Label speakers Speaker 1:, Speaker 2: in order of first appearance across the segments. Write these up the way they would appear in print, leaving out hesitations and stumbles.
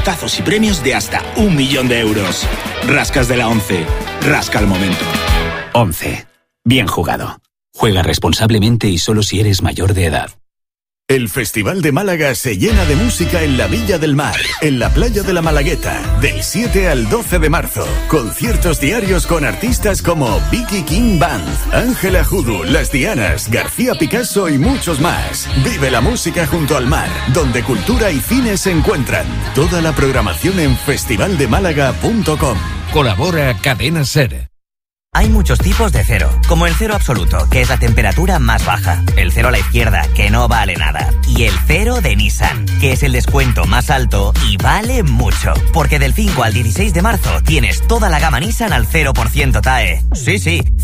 Speaker 1: momentazos y premios de hasta 1 millón de euros. Rascas de la 11. Rasca al momento.
Speaker 2: 11. Bien jugado. Juega responsablemente y solo si eres mayor de edad.
Speaker 3: El Festival de Málaga se llena de música en la Villa del Mar, en la playa de la Malagueta, del 7 al 12 de marzo. Conciertos diarios con artistas como Vicky King Band, Ángela Judu, Las Dianas, García Picasso y muchos más. Vive la música junto al mar, donde cultura y cine se encuentran. Toda la programación en festivaldemálaga.com.
Speaker 4: Colabora Cadena Ser.
Speaker 5: Hay muchos tipos de cero, como el cero absoluto, que es la temperatura más baja, el cero a la izquierda, que no vale nada, y el cero de Nissan, que es el descuento más alto y vale mucho, porque del 5 al 16 de marzo tienes toda la gama Nissan al 0% TAE. Sí,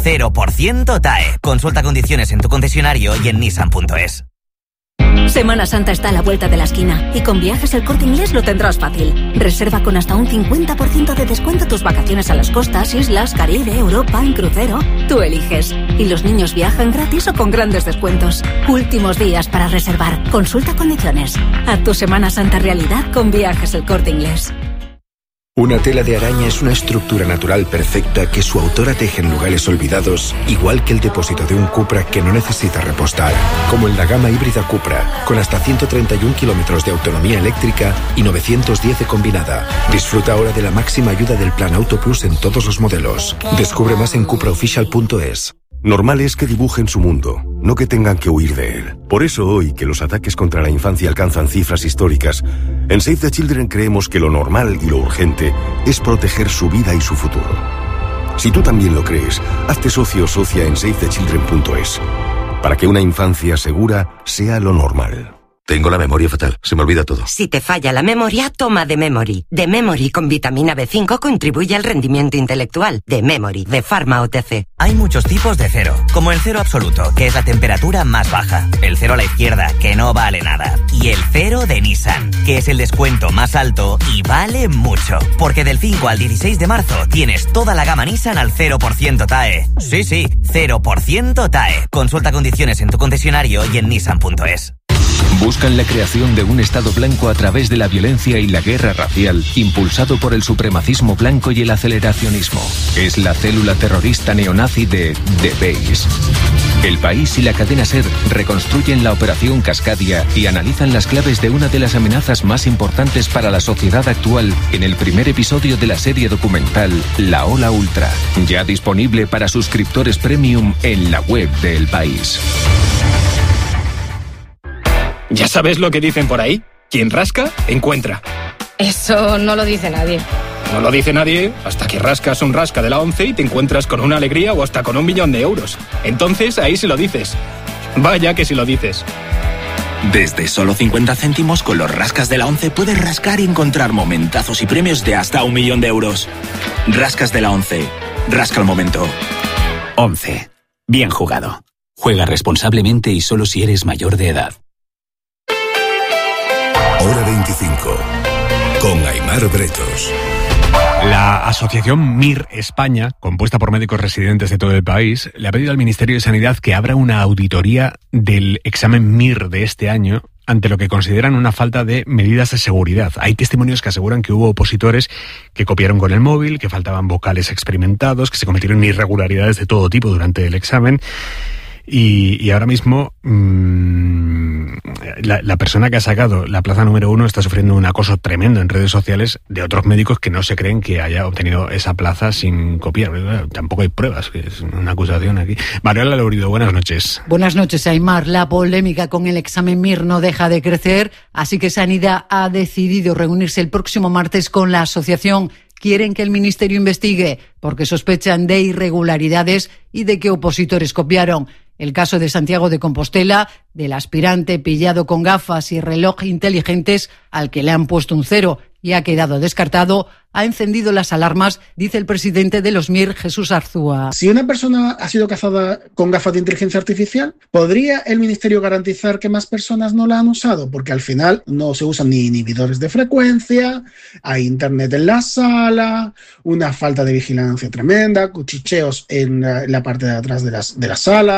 Speaker 5: 0% TAE. Consulta condiciones en tu concesionario y en nissan.es.
Speaker 6: Semana Santa está a la vuelta de la esquina y con Viajes El Corte Inglés lo tendrás fácil. Reserva con hasta un 50% de descuento tus vacaciones a las costas, islas, Caribe, Europa, en crucero. Tú eliges. Y los niños viajan gratis o con grandes descuentos. Últimos días para reservar. Consulta condiciones. Haz tu Semana Santa realidad con Viajes El Corte Inglés.
Speaker 7: Una tela de araña es una estructura natural perfecta que su autora teje en lugares olvidados, igual que el depósito de un Cupra que no necesita repostar, como en la gama híbrida Cupra, con hasta 131 kilómetros de autonomía eléctrica y 910 de combinada. Disfruta ahora de la máxima ayuda del Plan Auto Plus en todos los modelos. Descubre más en cupraofficial.es.
Speaker 8: Normal es que dibujen su mundo, no que tengan que huir de él. Por eso hoy, que los ataques contra la infancia alcanzan cifras históricas, en Save the Children creemos que lo normal y lo urgente es proteger su vida y su futuro. Si tú también lo crees, hazte socio o socia en savethechildren.es, para que una infancia segura sea lo normal.
Speaker 9: Tengo la memoria fatal, se me olvida todo.
Speaker 10: Si te falla la memoria, toma The Memory. The Memory con vitamina B5 contribuye al rendimiento intelectual. The Memory, de Pharma OTC.
Speaker 5: Hay muchos tipos de cero, como el cero absoluto, que es la temperatura más baja, el cero a la izquierda, que no vale nada, y el cero de Nissan, que es el descuento más alto y vale mucho, porque del 5 al 16 de marzo tienes toda la gama Nissan al 0% TAE. Sí, 0% TAE. Consulta condiciones en tu concesionario y en nissan.es.
Speaker 4: Buscan la creación de un Estado blanco a través de la violencia y la guerra racial, impulsado por el supremacismo blanco y el aceleracionismo. Es la célula terrorista neonazi de The Base. El País y la cadena SER reconstruyen la operación Cascadia y analizan las claves de una de las amenazas más importantes para la sociedad actual en el primer episodio de la serie documental La Ola Ultra, ya disponible para suscriptores premium en la web de El País.
Speaker 11: ¿Ya sabes lo que dicen por ahí? Quien rasca, encuentra.
Speaker 12: Eso no lo dice nadie.
Speaker 11: No lo dice nadie hasta que rascas un rasca de la 11 y te encuentras con una alegría o hasta con 1 millón de euros. Entonces ahí se lo dices. Vaya que si lo dices.
Speaker 1: Desde solo 50 céntimos con los rascas de la 11 puedes rascar y encontrar momentazos y premios de hasta 1 millón de euros. Rascas de la 11. Rasca al momento.
Speaker 2: 11. Bien jugado. Juega responsablemente y solo si eres mayor de edad.
Speaker 3: Hora 25, con Aimar Bretos.
Speaker 13: La asociación MIR España, compuesta por médicos residentes de todo el país, le ha pedido al Ministerio de Sanidad que abra una auditoría del examen MIR de este año ante lo que consideran una falta de medidas de seguridad. Hay testimonios que aseguran que hubo opositores que copiaron con el móvil, que faltaban vocales experimentados, que se cometieron irregularidades de todo tipo durante el examen. Y ahora mismo la persona que ha sacado la plaza número 1 está sufriendo un acoso tremendo en redes sociales de otros médicos que no se creen que haya obtenido esa plaza sin copiar. Tampoco hay pruebas, que es una acusación aquí. Mariola Lourido, buenas noches.
Speaker 14: Buenas noches, Aimar. La polémica con el examen MIR no deja de crecer, así que Sanidad ha decidido reunirse el próximo martes con la asociación. Quieren que el Ministerio investigue porque sospechan de irregularidades y de que opositores copiaron. El caso de Santiago de Compostela, del aspirante pillado con gafas y reloj inteligentes al que le han puesto un 0 y ha quedado descartado, ha encendido las alarmas, dice el presidente de los MIR, Jesús Arzúa.
Speaker 15: Si una persona ha sido cazada con gafas de inteligencia artificial, ¿podría el Ministerio garantizar que más personas no la han usado? Porque al final no se usan ni inhibidores de frecuencia, hay internet en la sala, una falta de vigilancia tremenda, cuchicheos en la parte de atrás de la sala.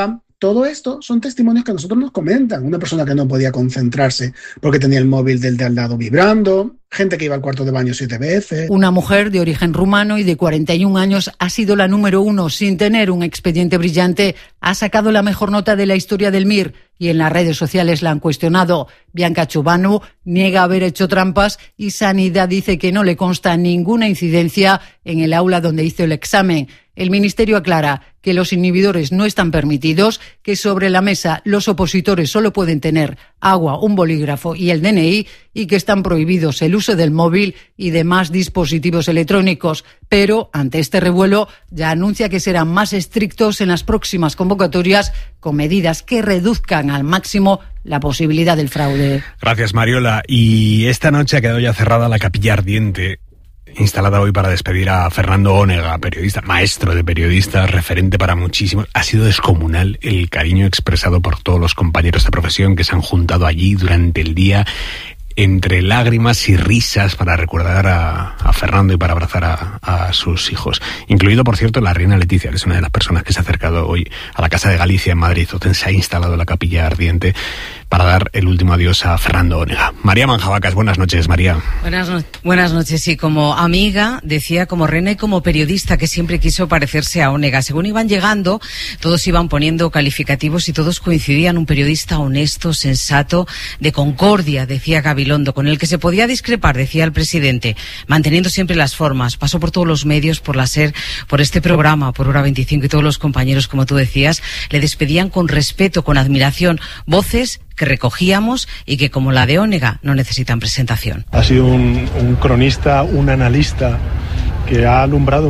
Speaker 15: todo esto son testimonios que a nosotros nos comentan. Una persona que no podía concentrarse porque tenía el móvil del de al lado vibrando, gente que iba al cuarto de baño 7 veces.
Speaker 14: Una mujer de origen rumano y de 41 años ha sido la número 1 sin tener un expediente brillante. Ha sacado la mejor nota de la historia del MIR y en las redes sociales la han cuestionado. Bianca Ciobanu niega haber hecho trampas y Sanidad dice que no le consta ninguna incidencia en el aula donde hizo el examen. El Ministerio aclara que los inhibidores no están permitidos, que sobre la mesa los opositores solo pueden tener agua, un bolígrafo y el DNI y que están prohibidos el uso del móvil y demás dispositivos electrónicos. Pero, ante este revuelo, ya anuncia que serán más estrictos en las próximas convocatorias con medidas que reduzcan al máximo la posibilidad del fraude.
Speaker 13: Gracias, Mariola. Y esta noche ha quedado ya cerrada la Capilla Ardiente, instalada hoy para despedir a Fernando Onega, periodista, maestro de periodistas, referente para muchísimos. Ha sido descomunal el cariño expresado por todos los compañeros de profesión que se han juntado allí durante el día, entre lágrimas y risas, para recordar a Fernando y para abrazar a sus hijos. Incluido, por cierto, la reina Leticia, que es una de las personas que se ha acercado hoy a la Casa de Galicia en Madrid, donde se ha instalado la Capilla Ardiente para dar el último adiós a Fernando Onega. María Manjabacas, buenas noches, María.
Speaker 16: Buenas noches, sí, como amiga, decía, como reina y como periodista que siempre quiso parecerse a Onega. Según iban llegando, todos iban poniendo calificativos y todos coincidían: un periodista honesto, sensato, de concordia, decía Gabilondo, con el que se podía discrepar, decía el presidente, manteniendo siempre las formas. Pasó por todos los medios, por la SER, por este programa, por Hora 25, y todos los compañeros, como tú decías, le despedían con respeto, con admiración, voces que recogíamos y que, como la de Onega, no necesitan presentación.
Speaker 17: Ha sido un cronista, un analista que ha alumbrado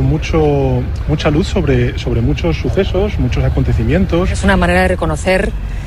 Speaker 17: mucha luz sobre muchos sucesos, muchos acontecimientos.
Speaker 18: Es una manera de reconocer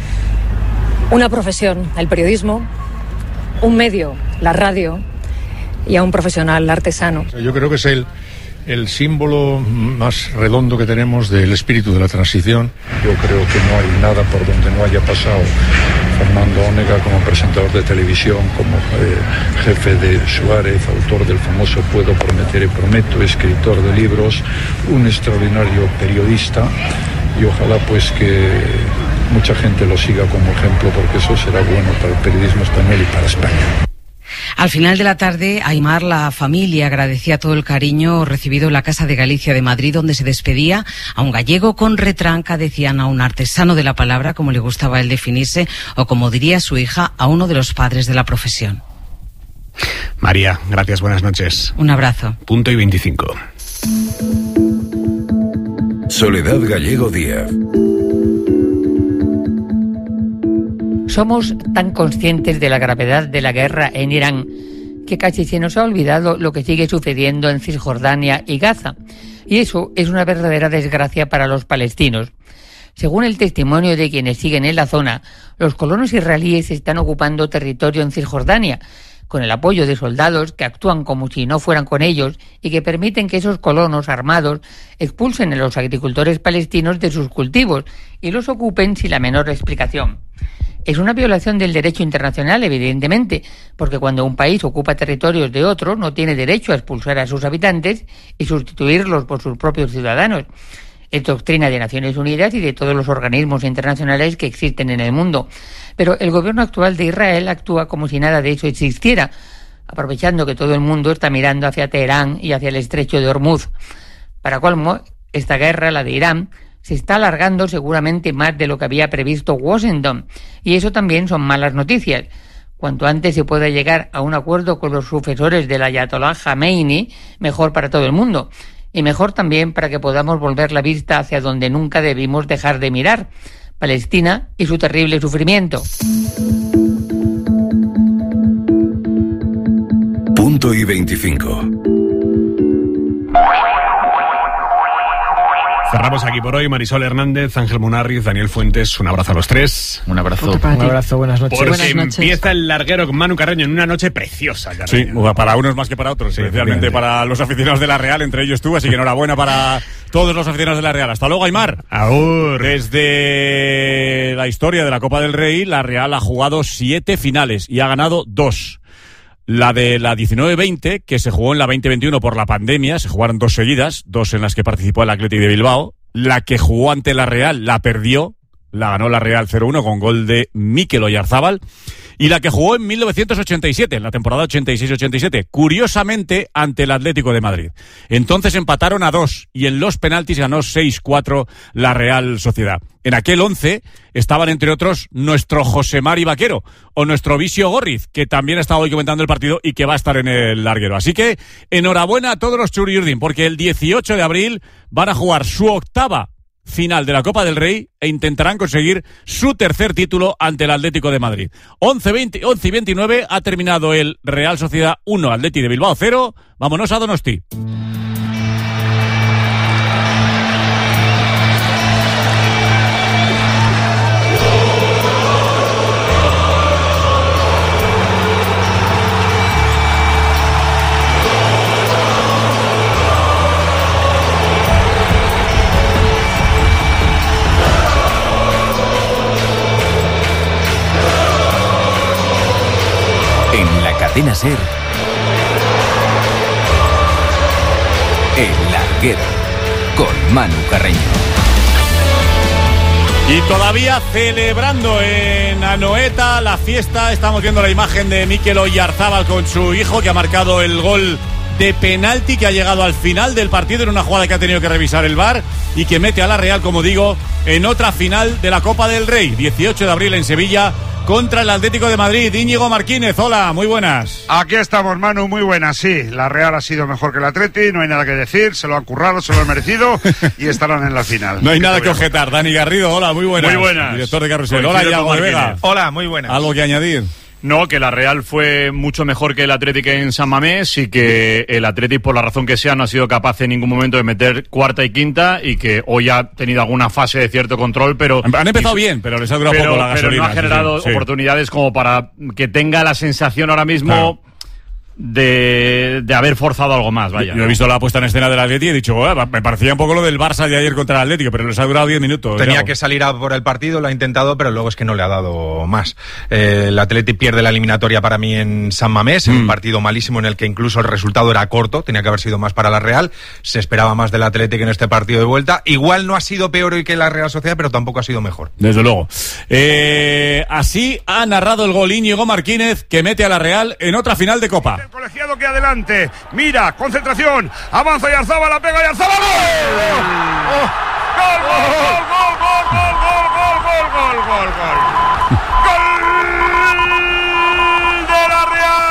Speaker 18: una profesión, el periodismo, un medio, la radio, y a un profesional artesano.
Speaker 19: Yo creo que es el símbolo más redondo que tenemos del espíritu de la transición.
Speaker 20: Yo creo que no hay nada por donde no haya pasado Fernando Onega como presentador de televisión, como jefe de Suárez, autor del famoso Puedo prometer y prometo, escritor de libros, un extraordinario periodista, y ojalá pues que mucha gente lo siga como ejemplo, porque eso será bueno para el periodismo español y para España.
Speaker 16: Al final de la tarde, Aimar, la familia, agradecía todo el cariño recibido en la Casa de Galicia de Madrid, donde se despedía a un gallego con retranca, decían, a un artesano de la palabra, como le gustaba a él definirse, o como diría su hija, a uno de los padres de la profesión.
Speaker 13: María, gracias, buenas noches.
Speaker 16: Un abrazo.
Speaker 13: Punto y 25.
Speaker 3: Soledad Gallego Díaz.
Speaker 21: Somos tan conscientes de la gravedad de la guerra en Irán que casi se nos ha olvidado lo que sigue sucediendo en Cisjordania y Gaza. Y eso es una verdadera desgracia para los palestinos. Según el testimonio de quienes siguen en la zona, los colonos israelíes están ocupando territorio en Cisjordania, con el apoyo de soldados que actúan como si no fueran con ellos y que permiten que esos colonos armados expulsen a los agricultores palestinos de sus cultivos y los ocupen sin la menor explicación. Es una violación del derecho internacional, evidentemente, porque cuando un país ocupa territorios de otro, no tiene derecho a expulsar a sus habitantes y sustituirlos por sus propios ciudadanos. Es doctrina de Naciones Unidas y de todos los organismos internacionales que existen en el mundo. Pero el gobierno actual de Israel actúa como si nada de eso existiera, aprovechando que todo el mundo está mirando hacia Teherán y hacia el estrecho de Hormuz. Para colmo, esta guerra, la de Irán, se está alargando seguramente más de lo que había previsto Washington, y eso también son malas noticias. Cuanto antes se pueda llegar a un acuerdo con los sucesores del Ayatollah Khamenei, mejor para todo el mundo, y mejor también para que podamos volver la vista hacia donde nunca debimos dejar de mirar: Palestina y su terrible sufrimiento.
Speaker 3: Punto y 25.
Speaker 13: Cerramos aquí por hoy. Marisol Hernández, Ángel Munarriz, Daniel Fuentes, un abrazo a los tres.
Speaker 22: Un abrazo.
Speaker 23: Un abrazo, buenas noches.
Speaker 13: Porque
Speaker 23: buenas noches.
Speaker 13: Empieza el larguero con Manu Carreño en una noche preciosa. Ya
Speaker 22: sí, para unos más que para otros, sí, especialmente para los aficionados de la Real, entre ellos tú, así que enhorabuena para todos los aficionados de la Real. Hasta luego, Aimar.
Speaker 13: Aur.
Speaker 22: Desde la historia de la Copa del Rey, la Real ha jugado 7 finales y ha ganado 2. La de la 19-20, que se jugó en la 20-21 por la pandemia, se jugaron 2 seguidas, 2 en las que participó el Athletic de Bilbao. La que jugó ante la Real la perdió la ganó la Real 0-1 con gol de Mikel Oyarzábal, y la que jugó en 1987, en la temporada 86-87, curiosamente ante el Atlético de Madrid. Entonces empataron a 2 y en los penaltis ganó 6-4 la Real Sociedad. En aquel 11 estaban, entre otros, nuestro José Mari Vaquero o nuestro Visio Gorriz, que también ha estado hoy comentando el partido y que va a estar en el larguero. Así que enhorabuena a todos los Txuri-Urdin, porque el 18 de abril van a jugar su octava final de la Copa del Rey e intentarán conseguir su tercer título ante el Atlético de Madrid. 11 y 29 ha terminado el Real Sociedad 1, Atleti de Bilbao 0. Vámonos a Donosti.
Speaker 2: Cadena SER, El Larguero, con Manu Carreño.
Speaker 22: Y todavía celebrando en Anoeta la fiesta, estamos viendo la imagen de Mikel Oyarzábal con su hijo, que ha marcado el gol de penalti que ha llegado al final del partido en una jugada que ha tenido que revisar el VAR y que mete a la Real, como digo, en otra final de la Copa del Rey, 18 de abril en Sevilla, contra el Atlético de Madrid. Íñigo Marquínez, hola, muy buenas.
Speaker 6: Aquí estamos, Manu, muy buenas, sí. La Real ha sido mejor que el Atleti, no hay nada que decir, se lo han currado, se lo han merecido y estarán en la final.
Speaker 22: No hay nada que objetar. Dani Garrido, hola, muy buenas.
Speaker 6: Muy buenas.
Speaker 22: Director de Carrusel. Hola, Iago de Vega.
Speaker 7: Hola, muy buenas.
Speaker 22: ¿Algo que añadir?
Speaker 7: No, que la Real fue mucho mejor que el Atlético en San Mamés y que el Atlético, por la razón que sea, no ha sido capaz en ningún momento de meter cuarta y quinta y que hoy ha tenido alguna fase de cierto control, pero...
Speaker 22: Han empezado bien, pero les ha durado poco la gasolina.
Speaker 7: Pero no ha generado oportunidades como para que tenga la sensación ahora mismo... Claro. De haber forzado algo más, vaya.
Speaker 22: Yo he visto la puesta en escena del Atleti y he dicho, me parecía un poco lo del Barça de ayer contra el Atlético, pero les ha durado 10 minutos.
Speaker 7: Tenía que salir a por el partido, lo ha intentado, pero luego es que no le ha dado más. El Atleti pierde la eliminatoria para mí en San Mamés, en un partido malísimo en el que incluso el resultado era corto, tenía que haber sido más para la Real. Se esperaba más del Atleti que en este partido de vuelta. Igual no ha sido peor hoy que la Real Sociedad, pero tampoco ha sido mejor.
Speaker 22: Desde luego. Así ha narrado el gol Íñigo Marquínez, que mete a la Real en otra final de Copa.
Speaker 6: El colegiado que adelante, mira, concentración, avanza Oyarzábal, la pega Oyarzábal, ¡gol! ¡Gol, gol, gol, gol, gol, gol, gol, gol, gol, gol! ¡Gol de la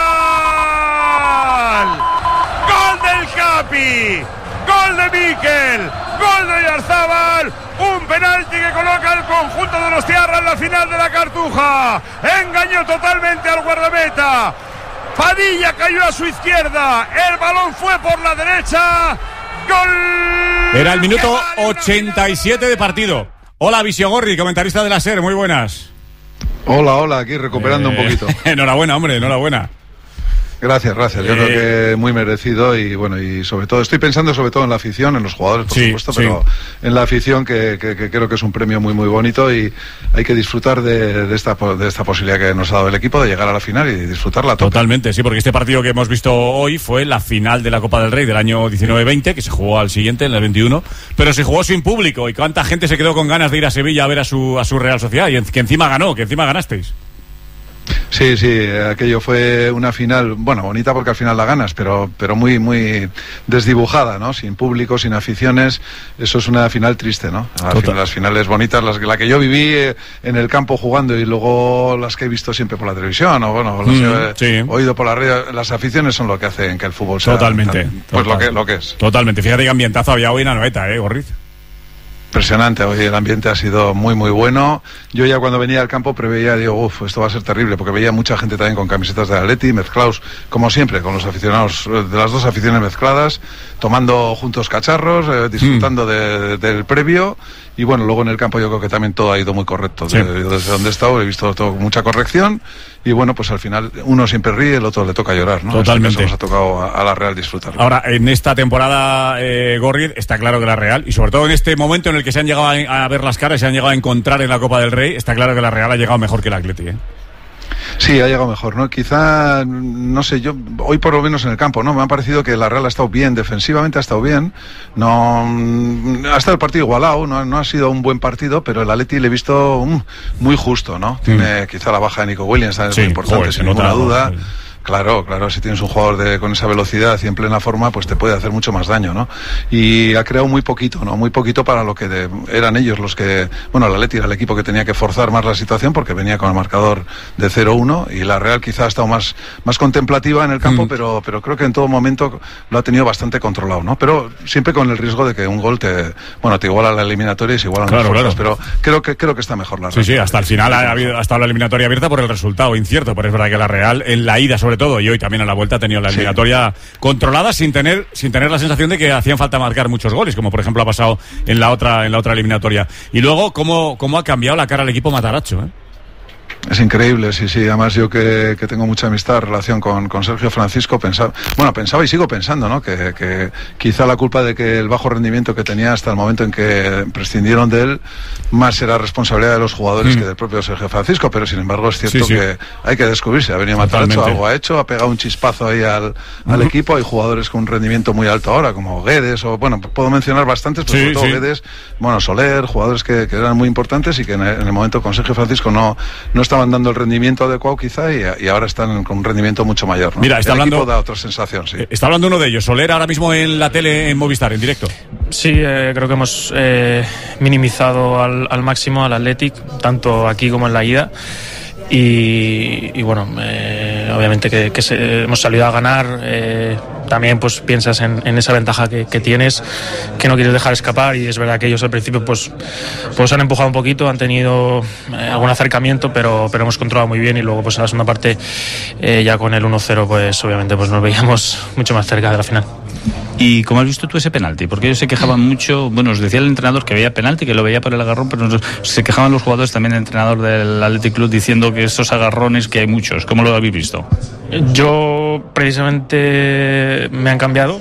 Speaker 6: Real! ¡Gol del Capi! ¡Gol de Mikel! ¡Gol de Oyarzábal! Un penalti que coloca al conjunto de los Tiarra en la final de la Cartuja. Engañó totalmente al guardameta. Padilla cayó a su izquierda, el balón fue por la derecha, ¡gol!
Speaker 22: Era el minuto 87 de partido. Hola, Visio Gorri, comentarista de la SER, muy buenas.
Speaker 23: Hola, aquí recuperando un poquito.
Speaker 22: Enhorabuena, hombre, enhorabuena.
Speaker 23: Gracias. Yo creo que muy merecido y bueno, y sobre todo, estoy pensando sobre todo en la afición, en los jugadores por supuesto, pero en la afición que creo que es un premio muy muy bonito y hay que disfrutar de esta posibilidad que nos ha dado el equipo de llegar a la final y disfrutarla.
Speaker 22: Totalmente, sí, porque este partido que hemos visto hoy fue la final de la Copa del Rey del año 19-20, que se jugó al siguiente, en el 21, pero se jugó sin público y cuánta gente se quedó con ganas de ir a Sevilla a ver a su Real Sociedad y que encima ganó, que encima ganasteis.
Speaker 23: Sí, aquello fue una final, bueno, bonita porque al final la ganas, pero muy, muy desdibujada, ¿no? Sin público, sin aficiones, eso es una final triste, ¿no? Las finales bonitas, la que yo viví en el campo jugando y luego las que he visto siempre por la televisión, o bueno, las he oído por la radio, las aficiones son lo que hacen que el fútbol sea lo que es.
Speaker 22: Totalmente, fíjate qué ambientazo había hoy en Anoeta, Gorriz.
Speaker 23: Impresionante, hoy el ambiente ha sido muy muy bueno. Yo ya cuando venía al campo preveía, digo, esto va a ser terrible, porque veía mucha gente también con camisetas de Atleti, mezclados, como siempre, con los aficionados de las dos aficiones mezcladas, tomando juntos cacharros, disfrutando del previo, y bueno, luego en el campo yo creo que también todo ha ido muy correcto. Yo desde donde he estado he visto todo con mucha corrección, y bueno, pues al final uno siempre ríe, el otro le toca llorar, ¿no?
Speaker 22: Totalmente.
Speaker 23: Nos ha tocado a la Real disfrutarlo.
Speaker 22: Ahora, en esta temporada, Gorriz, está claro que la Real, y sobre todo en este momento en el que se han llegado a ver las caras, se han llegado a encontrar en la Copa del Rey, está claro que la Real ha llegado mejor que el Atleti,
Speaker 23: Sí, ha llegado mejor, ¿no? Quizá, no sé, yo hoy por lo menos en el campo, ¿no? Me ha parecido que la Real ha estado bien, defensivamente ha estado bien, no ha estado el partido igualado, no ha sido un buen partido, pero el Atleti le he visto muy justo, ¿no? Tiene quizá la baja de Nico Williams, es muy importante, sin ninguna duda. Claro, si tienes un jugador con esa velocidad y en plena forma, pues te puede hacer mucho más daño, ¿no? Y ha creado muy poquito, ¿no? Muy poquito para lo que eran ellos los que... Bueno, el Atleti era el equipo que tenía que forzar más la situación porque venía con el marcador de 0-1 y la Real quizá ha estado más contemplativa en el campo, pero creo que en todo momento lo ha tenido bastante controlado, ¿no? Pero siempre con el riesgo de que un gol te iguala la eliminatoria y se igualan las fuerzas, pero creo que está mejor la Real.
Speaker 22: Sí, hasta el final ha estado la eliminatoria abierta por el resultado incierto, pero es verdad que la Real en la ida sobre todo y hoy también a la vuelta ha tenido la eliminatoria controlada sin tener la sensación de que hacían falta marcar muchos goles, como por ejemplo ha pasado en la otra eliminatoria. Y luego cómo ha cambiado la cara al equipo Matarazzo, ¿eh?
Speaker 23: Es increíble, sí. Además yo que tengo mucha amistad, relación con Sergio Francisco, pensaba y sigo pensando, ¿no? Que quizá la culpa de que el bajo rendimiento que tenía hasta el momento en que prescindieron de él, más era responsabilidad de los jugadores que del propio Sergio Francisco, pero sin embargo es cierto que hay que descubrirse. Ha venido Matarazzo, algo ha hecho, ha pegado un chispazo ahí al equipo. Hay jugadores con un rendimiento muy alto ahora, como Guedes, o puedo mencionar bastantes, pero sobre todo Guedes, Soler, jugadores que eran muy importantes y que en el momento con Sergio Francisco no estaban dando el rendimiento adecuado quizá y ahora están con un rendimiento mucho mayor, ¿no?
Speaker 22: Mira, está hablando,
Speaker 23: da otra sensación, sí.
Speaker 22: Está hablando uno de ellos, Soler, ahora mismo en la tele en Movistar, en directo.
Speaker 8: Sí, creo que hemos minimizado al máximo al Athletic, tanto aquí como en la ida. Y bueno, obviamente que hemos salido a ganar, también pues piensas en esa ventaja que tienes, que no quieres dejar escapar, y es verdad que ellos al principio pues han empujado un poquito, han tenido algún acercamiento, pero hemos controlado muy bien, y luego pues en la segunda parte ya con el 1-0 pues obviamente pues nos veíamos mucho más cerca de la final.
Speaker 9: ¿Y cómo has visto tú ese penalti? Porque ellos se quejaban mucho, nos decía el entrenador que veía penalti, que lo veía por el agarrón, pero se quejaban los jugadores también, el entrenador del Athletic Club, diciendo que estos agarrones que hay muchos. ¿Cómo lo habéis visto?
Speaker 8: Yo precisamente me han cambiado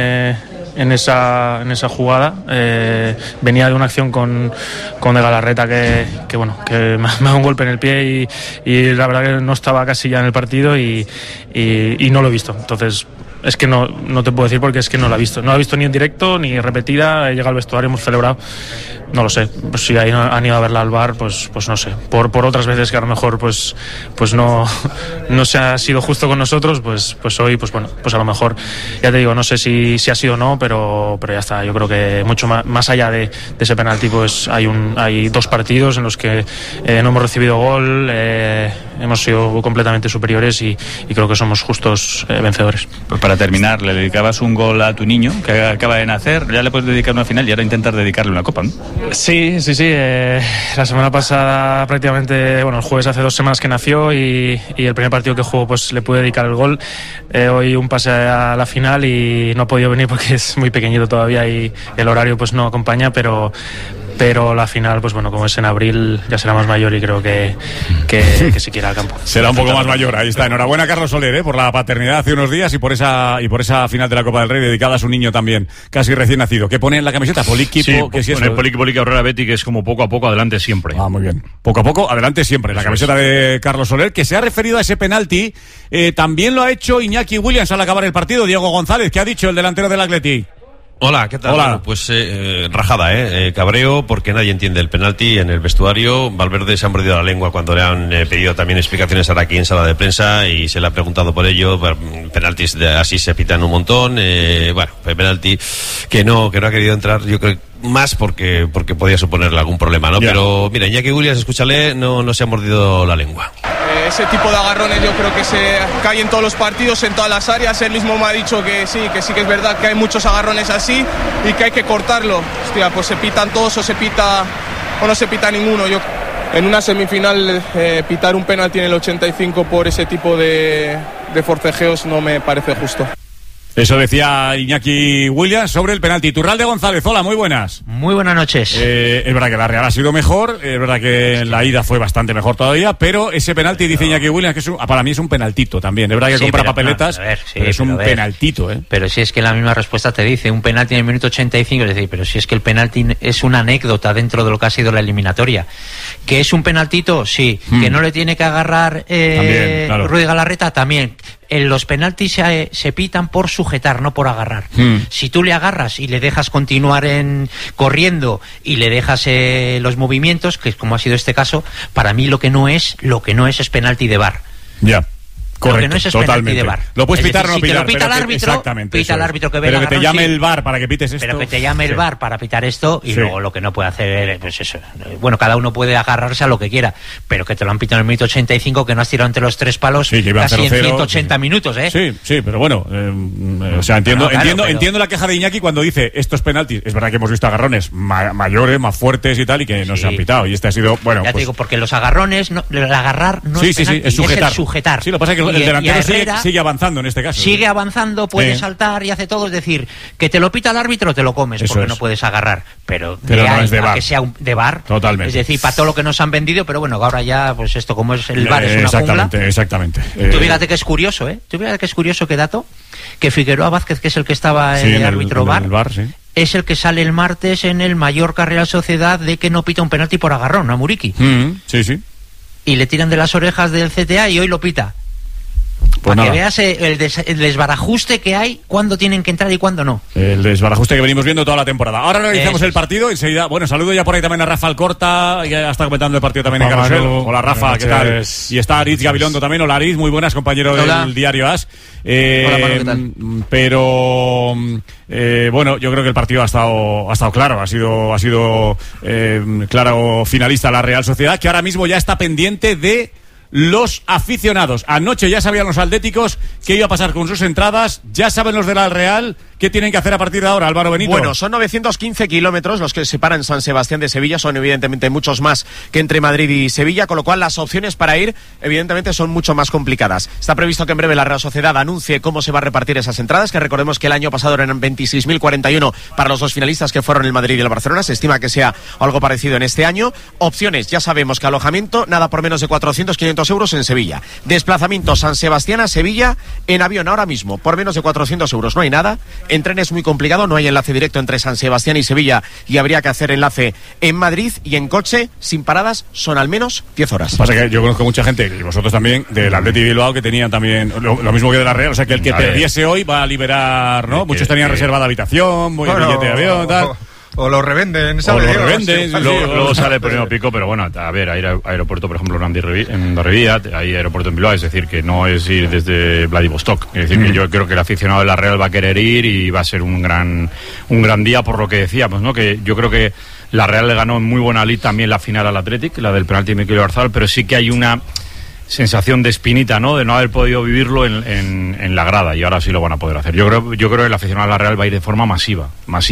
Speaker 8: en esa jugada. Venía de una acción con De Galarreta que me ha dado un golpe en el pie y la verdad que no estaba casi ya en el partido y no lo he visto. Entonces es que no te puedo decir porque es que no la he visto. No la he visto ni en directo ni repetida. He llegado al vestuario, hemos celebrado. No lo sé. Pues si ahí han ido a verla al bar, pues no sé. Por otras veces que a lo mejor pues no se ha sido justo con nosotros, pues hoy pues a lo mejor, ya te digo, no sé si ha sido o no, pero ya está. Yo creo que mucho más allá de ese penalti, pues hay dos partidos en los que no hemos recibido gol, hemos sido completamente superiores y creo que somos justos vencedores.
Speaker 9: Pues para terminar, le dedicabas un gol a tu niño que acaba de nacer, ya le puedes dedicar una final y ahora intentar dedicarle una copa, ¿no?
Speaker 8: Sí. La semana pasada prácticamente, el jueves hace 2 semanas que nació y el primer partido que jugó pues le pude dedicar el gol. Hoy un pase a la final y no ha podido venir porque es muy pequeñito todavía y el horario pues no acompaña, pero la final, pues como es en abril, ya será más mayor y creo que si quiere al campo.
Speaker 22: Será un poco más mayor, ahí está. Enhorabuena, Carlos Soler, por la paternidad hace unos días y por esa final de la Copa del Rey dedicada a su niño también, casi recién nacido. ¿Qué pone en la camiseta? Poliquipo,
Speaker 19: sí,
Speaker 22: ¿qué es eso?
Speaker 19: Pone Poliquipo Aurora Betty, que es como poco a poco, adelante siempre.
Speaker 22: Ah, muy bien. Poco a poco, adelante siempre. La camiseta de Carlos Soler, que se ha referido a ese penalti, también lo ha hecho Iñaki Williams al acabar el partido. Diego González, ¿qué ha dicho el delantero del Atleti?
Speaker 10: Hola, ¿qué tal?
Speaker 22: Hola.
Speaker 10: Bueno, pues rajada, cabreo porque nadie entiende el penalti en el vestuario. Valverde se ha mordido la lengua cuando le han pedido también explicaciones ahora aquí en sala de prensa y se le ha preguntado por ello. Penaltis así se pitan un montón. Penalti que no ha querido entrar, yo creo, más porque podía suponerle algún problema, ¿no? Yeah. Pero mira, Iñaki Williams, escúchale, no se ha mordido la lengua.
Speaker 24: Ese tipo de agarrones yo creo que se cae en todos los partidos, en todas las áreas. Él mismo me ha dicho que sí que es verdad que hay muchos agarrones así y que hay que cortarlo. Hostia, pues se pitan todos o no se pita ninguno. En una semifinal pitar un penalti en el 85 por ese tipo de forcejeos no me parece justo.
Speaker 22: Eso decía Iñaki Williams sobre el penalti. Turralde González, hola, muy buenas.
Speaker 4: Muy buenas noches.
Speaker 22: Es verdad que la Real ha sido mejor, es verdad que la ida fue bastante mejor todavía, pero ese penalti, dice Iñaki Williams, que para mí es un penaltito también. Es verdad que compra papeletas, pero es un penaltito, ¿eh?
Speaker 4: Pero si es que la misma respuesta te dice, un penalti en el minuto 85, es decir, pero si es que el penalti es una anécdota dentro de lo que ha sido la eliminatoria. ¿Que es un penaltito? Sí. ¿Que no le tiene que agarrar
Speaker 22: también, claro.
Speaker 4: Ruiz Galarreta? También. Los penaltis se pitan por sujetar, no por agarrar. Si tú le agarras y le dejas continuar corriendo y le dejas los movimientos, que es como ha sido este caso, para mí lo que no es penalti de VAR.
Speaker 22: Ya. Correcto,
Speaker 4: lo que no es
Speaker 22: totalmente.
Speaker 4: penalti de VAR.
Speaker 22: Lo puedes pitar o no
Speaker 4: si
Speaker 22: pitar.
Speaker 4: Te lo pita el árbitro,
Speaker 22: exactamente,
Speaker 4: pita el árbitro que ve
Speaker 22: pero
Speaker 4: el
Speaker 22: que te
Speaker 4: agarrón,
Speaker 22: llame el VAR para que pites esto.
Speaker 4: Pero que te llame el VAR para pitar esto y
Speaker 22: Sí.
Speaker 4: luego lo que no puede hacer, pues eso. Bueno, cada uno puede agarrarse a lo que quiera, pero que te lo han pitado en el minuto 85, que no has tirado entre los tres palos
Speaker 22: Sí, que iba
Speaker 4: casi en
Speaker 22: 0-0,
Speaker 4: 180 minutos, ¿eh?
Speaker 22: Sí, pero bueno, o sea, entiendo la queja de Iñaki cuando dice estos penaltis. Es verdad que hemos visto agarrones mayores, más fuertes y tal, y que no se han pitado. Y este ha sido, bueno,
Speaker 4: ya te digo, porque los agarrones, el agarrar no es penalti,
Speaker 22: es sujetar.
Speaker 4: el sujetar.
Speaker 22: Sí, lo que pasa es que el delantero sigue avanzando en este caso.
Speaker 4: Sigue avanzando, puede saltar y hace todo. Es decir, que te lo pita el árbitro, te lo comes,
Speaker 22: Eso
Speaker 4: porque
Speaker 22: es.
Speaker 4: no puedes agarrar. Pero
Speaker 22: no es de VAR.
Speaker 4: que sea de VAR.
Speaker 22: Totalmente.
Speaker 4: Es decir, para todo lo que nos han vendido, pero bueno, ahora ya, pues esto, como es el VAR, es una jungla.
Speaker 22: Exactamente.
Speaker 4: Tú fíjate que es curioso, ¿eh? Tú fíjate que es curioso, qué dato, que Figueroa Vázquez, que es el que estaba en el árbitro VAR,
Speaker 22: sí.
Speaker 4: es el que sale el martes en el Mallorca Real Sociedad de que no pita un penalti por agarrón a Muriqui.
Speaker 22: Sí.
Speaker 4: Y le tiran de las orejas del CTA y hoy lo pita.
Speaker 22: Pues
Speaker 4: para
Speaker 22: nada.
Speaker 4: que veas el desbarajuste que hay, cuándo tienen que entrar y cuándo no.
Speaker 22: El desbarajuste que venimos viendo toda la temporada. Ahora analizamos el partido enseguida. Bueno, saludo ya por ahí también a Rafa Alcorta, ya está comentando el partido también en Carrusel. Hola Rafa, ¿qué tal? Y está Aritz Gabilondo también. Hola Aritz, muy buenas, compañero del diario AS.
Speaker 5: Hola Manu, ¿qué tal?
Speaker 22: Pero bueno, yo creo que el partido ha estado claro, ha sido claro finalista la Real Sociedad, que ahora mismo ya está pendiente de los aficionados. Anoche ya sabían los atléticos qué iba a pasar con sus entradas, ya saben los de la Real qué tienen que hacer a partir de ahora, Álvaro Benito.
Speaker 11: Bueno, son 915 kilómetros los que separan San Sebastián de Sevilla, son evidentemente muchos más que entre Madrid y Sevilla, con lo cual las opciones para ir evidentemente son mucho más complicadas. Está previsto que en breve la Real Sociedad anuncie cómo se va a repartir esas entradas, que recordemos que el año pasado eran 26.041 para los dos finalistas que fueron el Madrid y el Barcelona. Se estima que sea algo parecido en este año. Opciones, ya sabemos que alojamiento, nada por menos de 400-500 euros en Sevilla. Desplazamiento San Sebastián a Sevilla en avión ahora mismo, por menos de 400 euros. No hay nada. En tren es muy complicado, no hay enlace directo entre San Sebastián y Sevilla y habría que hacer enlace en Madrid, y en coche, sin paradas, son al menos 10 horas.
Speaker 22: Pasa que yo conozco mucha gente, y vosotros también, del Atleti Bilbao, que tenían también lo mismo que de la Real, o sea que el que perdiese hoy va a liberar, ¿no? Muchos tenían reservada habitación, billete de avión, tal.
Speaker 7: O lo revenden, ¿sabes?
Speaker 22: O lo revenden.
Speaker 9: Luego sale el próximo pico, pero bueno, a ver, hay aeropuerto, por ejemplo, en Hondarribia, hay aeropuerto en Bilbao, es decir, que no es ir desde Vladivostok. Es decir, que yo creo que el aficionado de la Real va a querer ir y va a ser un gran día, por lo que decíamos, ¿no? Que yo creo que la Real le ganó en muy buena lid también la final al Athletic, la del penalti de Mikel Oyarzabal, pero sí que hay una sensación de espinita, ¿no? De no haber podido vivirlo en la grada, y ahora sí lo van a poder hacer. Yo creo que el aficionado de la Real va a ir de forma masiva.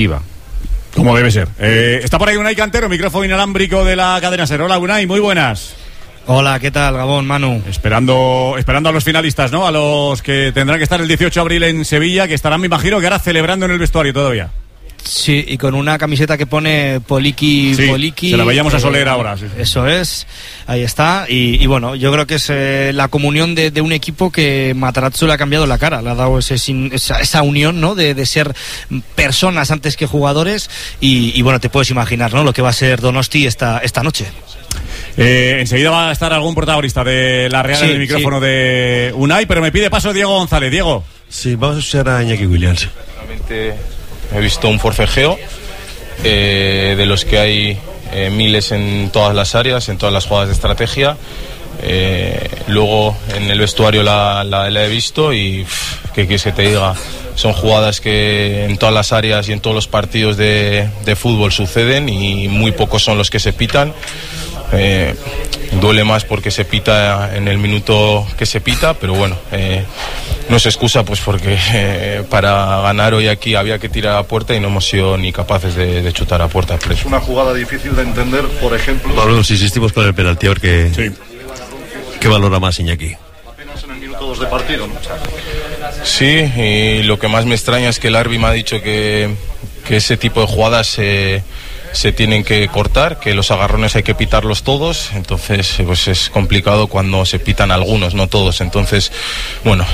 Speaker 22: Como debe ser. Está por ahí Unai Cantero, micrófono inalámbrico de la cadena SER. Hola Unai, muy buenas.
Speaker 12: Hola, ¿qué tal, Gabón, Manu?
Speaker 22: Esperando a los finalistas, ¿no? A los que tendrán que estar el 18 de abril en Sevilla, que estarán, me imagino, que ahora celebrando en el vestuario todavía.
Speaker 12: Sí, y con una camiseta que pone Poliki.
Speaker 22: Se la veíamos a Soler ahora. Sí.
Speaker 12: Eso es, ahí está. Y bueno, yo creo que es la comunión de un equipo que Matarazzo le ha cambiado la cara. Le ha dado esa unión, ¿no? De ser personas antes que jugadores. Y bueno, te puedes imaginar, ¿no? Lo que va a ser Donosti esta noche.
Speaker 22: Enseguida va a estar algún protagonista de la Real en el micrófono de Unai, pero me pide paso Diego González. Diego.
Speaker 10: Sí, vamos a escuchar a Iñaki Williams.
Speaker 24: Realmente he visto un forcejeo de los que hay miles en todas las áreas, en todas las jugadas de estrategia. Luego en el vestuario la he visto y ¿qué quieres que te diga? Son jugadas que en todas las áreas y en todos los partidos de fútbol suceden, y muy pocos son los que se pitan. Duele más porque se pita en el minuto que se pita, pero bueno, no es excusa, pues porque para ganar hoy aquí había que tirar a puerta y no hemos sido ni capaces de chutar a puerta.
Speaker 23: Es una jugada difícil de entender, por ejemplo.
Speaker 10: Pablo, si insistimos con el penalti, a ver qué valora más Iñaki.
Speaker 23: Apenas en el minuto 2 de partido, ¿no?
Speaker 24: Sí, y lo que más me extraña es que el árbitro me ha dicho que ese tipo de jugadas se tienen que cortar, que los agarrones hay que pitarlos todos, entonces pues es complicado cuando se pitan algunos, no todos. Entonces, bueno,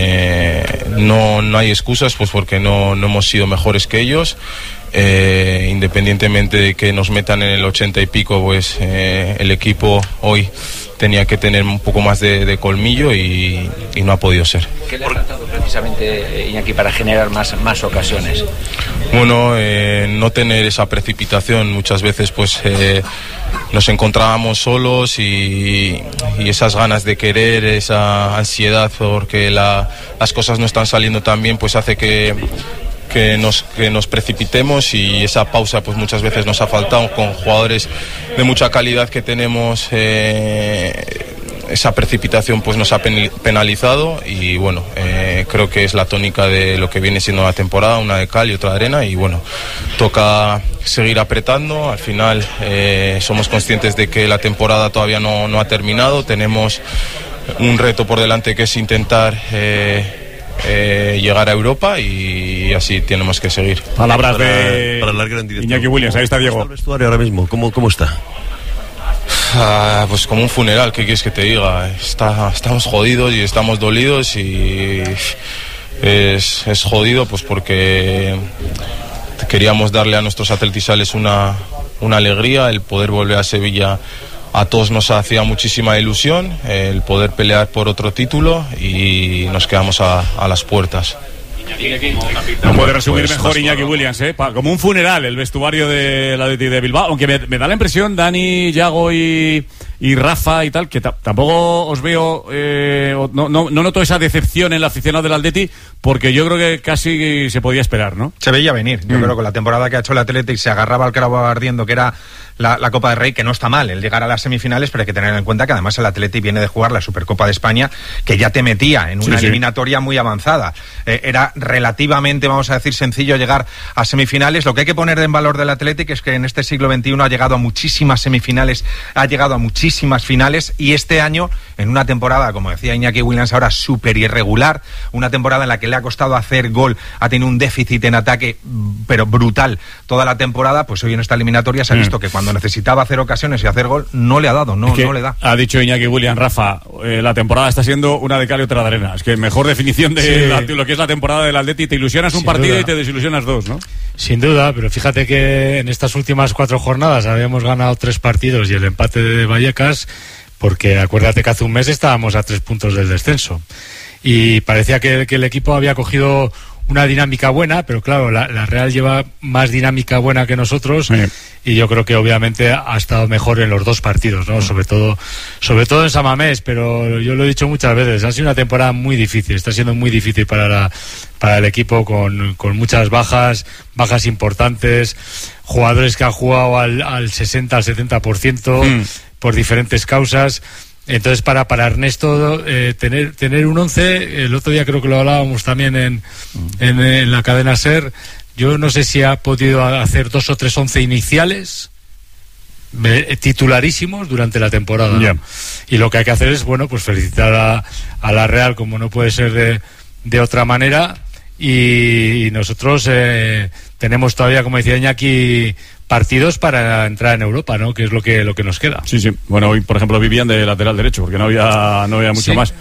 Speaker 24: no hay excusas, pues porque no hemos sido mejores que ellos. Independientemente de que nos metan en el 80 y pico, pues el equipo hoy tenía que tener un poco más de colmillo y no ha podido ser.
Speaker 1: ¿Qué le ha faltado precisamente, Iñaki, para generar más ocasiones?
Speaker 24: Bueno, no tener esa precipitación. Muchas veces pues nos encontrábamos solos y esas ganas de querer, esa ansiedad porque las cosas no están saliendo tan bien, pues hace que nos precipitemos, y esa pausa pues muchas veces nos ha faltado. Con jugadores de mucha calidad que tenemos, esa precipitación pues nos ha penalizado, y bueno, creo que es la tónica de lo que viene siendo la temporada, una de cal y otra de arena, y bueno, toca seguir apretando. Al final somos conscientes de que la temporada todavía no ha terminado, tenemos un reto por delante que es intentar llegar a Europa, y así tenemos que seguir.
Speaker 22: Palabras para
Speaker 10: la gran dirección.
Speaker 22: Iñaki Williams. Ahí está Diego.
Speaker 10: ¿Cómo está el vestuario ahora mismo? ¿Cómo está?
Speaker 24: Pues como un funeral, ¿qué quieres que te diga? Estamos jodidos y estamos dolidos, y es jodido pues porque queríamos darle a nuestros atletisales una alegría. El poder volver a Sevilla a todos nos hacía muchísima ilusión, el poder pelear por otro título, y nos quedamos a las puertas.
Speaker 22: No puede resumir mejor Iñaki Williams, como un funeral el vestuario de la de Bilbao, aunque me da la impresión, Dani, Yago y Rafa y tal, que tampoco os veo, no noto esa decepción en la aficionado del Atleti, porque yo creo que casi se podía esperar, ¿no?
Speaker 7: Se veía venir. Yo creo que la temporada que ha hecho el Atleti se agarraba al clavo ardiendo, que era la Copa del Rey, que no está mal el llegar a las semifinales, pero hay que tener en cuenta que además el Atleti viene de jugar la Supercopa de España, que ya te metía en una eliminatoria muy avanzada. Era relativamente, vamos a decir, sencillo llegar a semifinales. Lo que hay que poner en valor del Athletic es que en este siglo XXI ha llegado a muchísimas semifinales, ha llegado a muchísimas finales, y este año, en una temporada, como decía Iñaki Williams ahora, súper irregular, una temporada en la que le ha costado hacer gol, ha tenido un déficit en ataque, pero brutal toda la temporada, pues hoy en esta eliminatoria se ha visto que cuando necesitaba hacer ocasiones y hacer gol, no le ha dado, no le da.
Speaker 22: Ha dicho Iñaki Williams, Rafa, la temporada está siendo una de cal y otra de arena. Es que mejor definición de lo que es la temporada del Atleti. Te ilusionas un partido y te desilusionas dos, ¿no?
Speaker 5: Sin duda, pero fíjate que en estas últimas 4 jornadas habíamos ganado 3 partidos y el empate de Vallecas, porque acuérdate que hace un mes estábamos a 3 puntos del descenso y parecía que el equipo había cogido una dinámica buena, pero claro, la Real lleva más dinámica buena que nosotros, y yo creo que obviamente ha estado mejor en los 2 partidos, ¿no? Sobre todo en San Mamés, pero yo lo he dicho muchas veces, ha sido una temporada muy difícil, está siendo muy difícil para el equipo, con muchas bajas importantes, jugadores que han jugado al 60, al 70% por diferentes causas. Entonces para Ernesto tener un 11, el otro día creo que lo hablábamos también en la cadena SER, yo no sé si ha podido hacer 2 o 3 11 iniciales titularísimos durante la temporada, ¿no? Y lo que hay que hacer es, bueno, pues felicitar a la Real, como no puede ser de otra manera, y nosotros tenemos todavía, como decía Iñaki, partidos para entrar en Europa, ¿no? Que es lo que nos queda.
Speaker 22: Sí. Bueno, hoy, por ejemplo, vivían de lateral derecho, porque no había mucho más.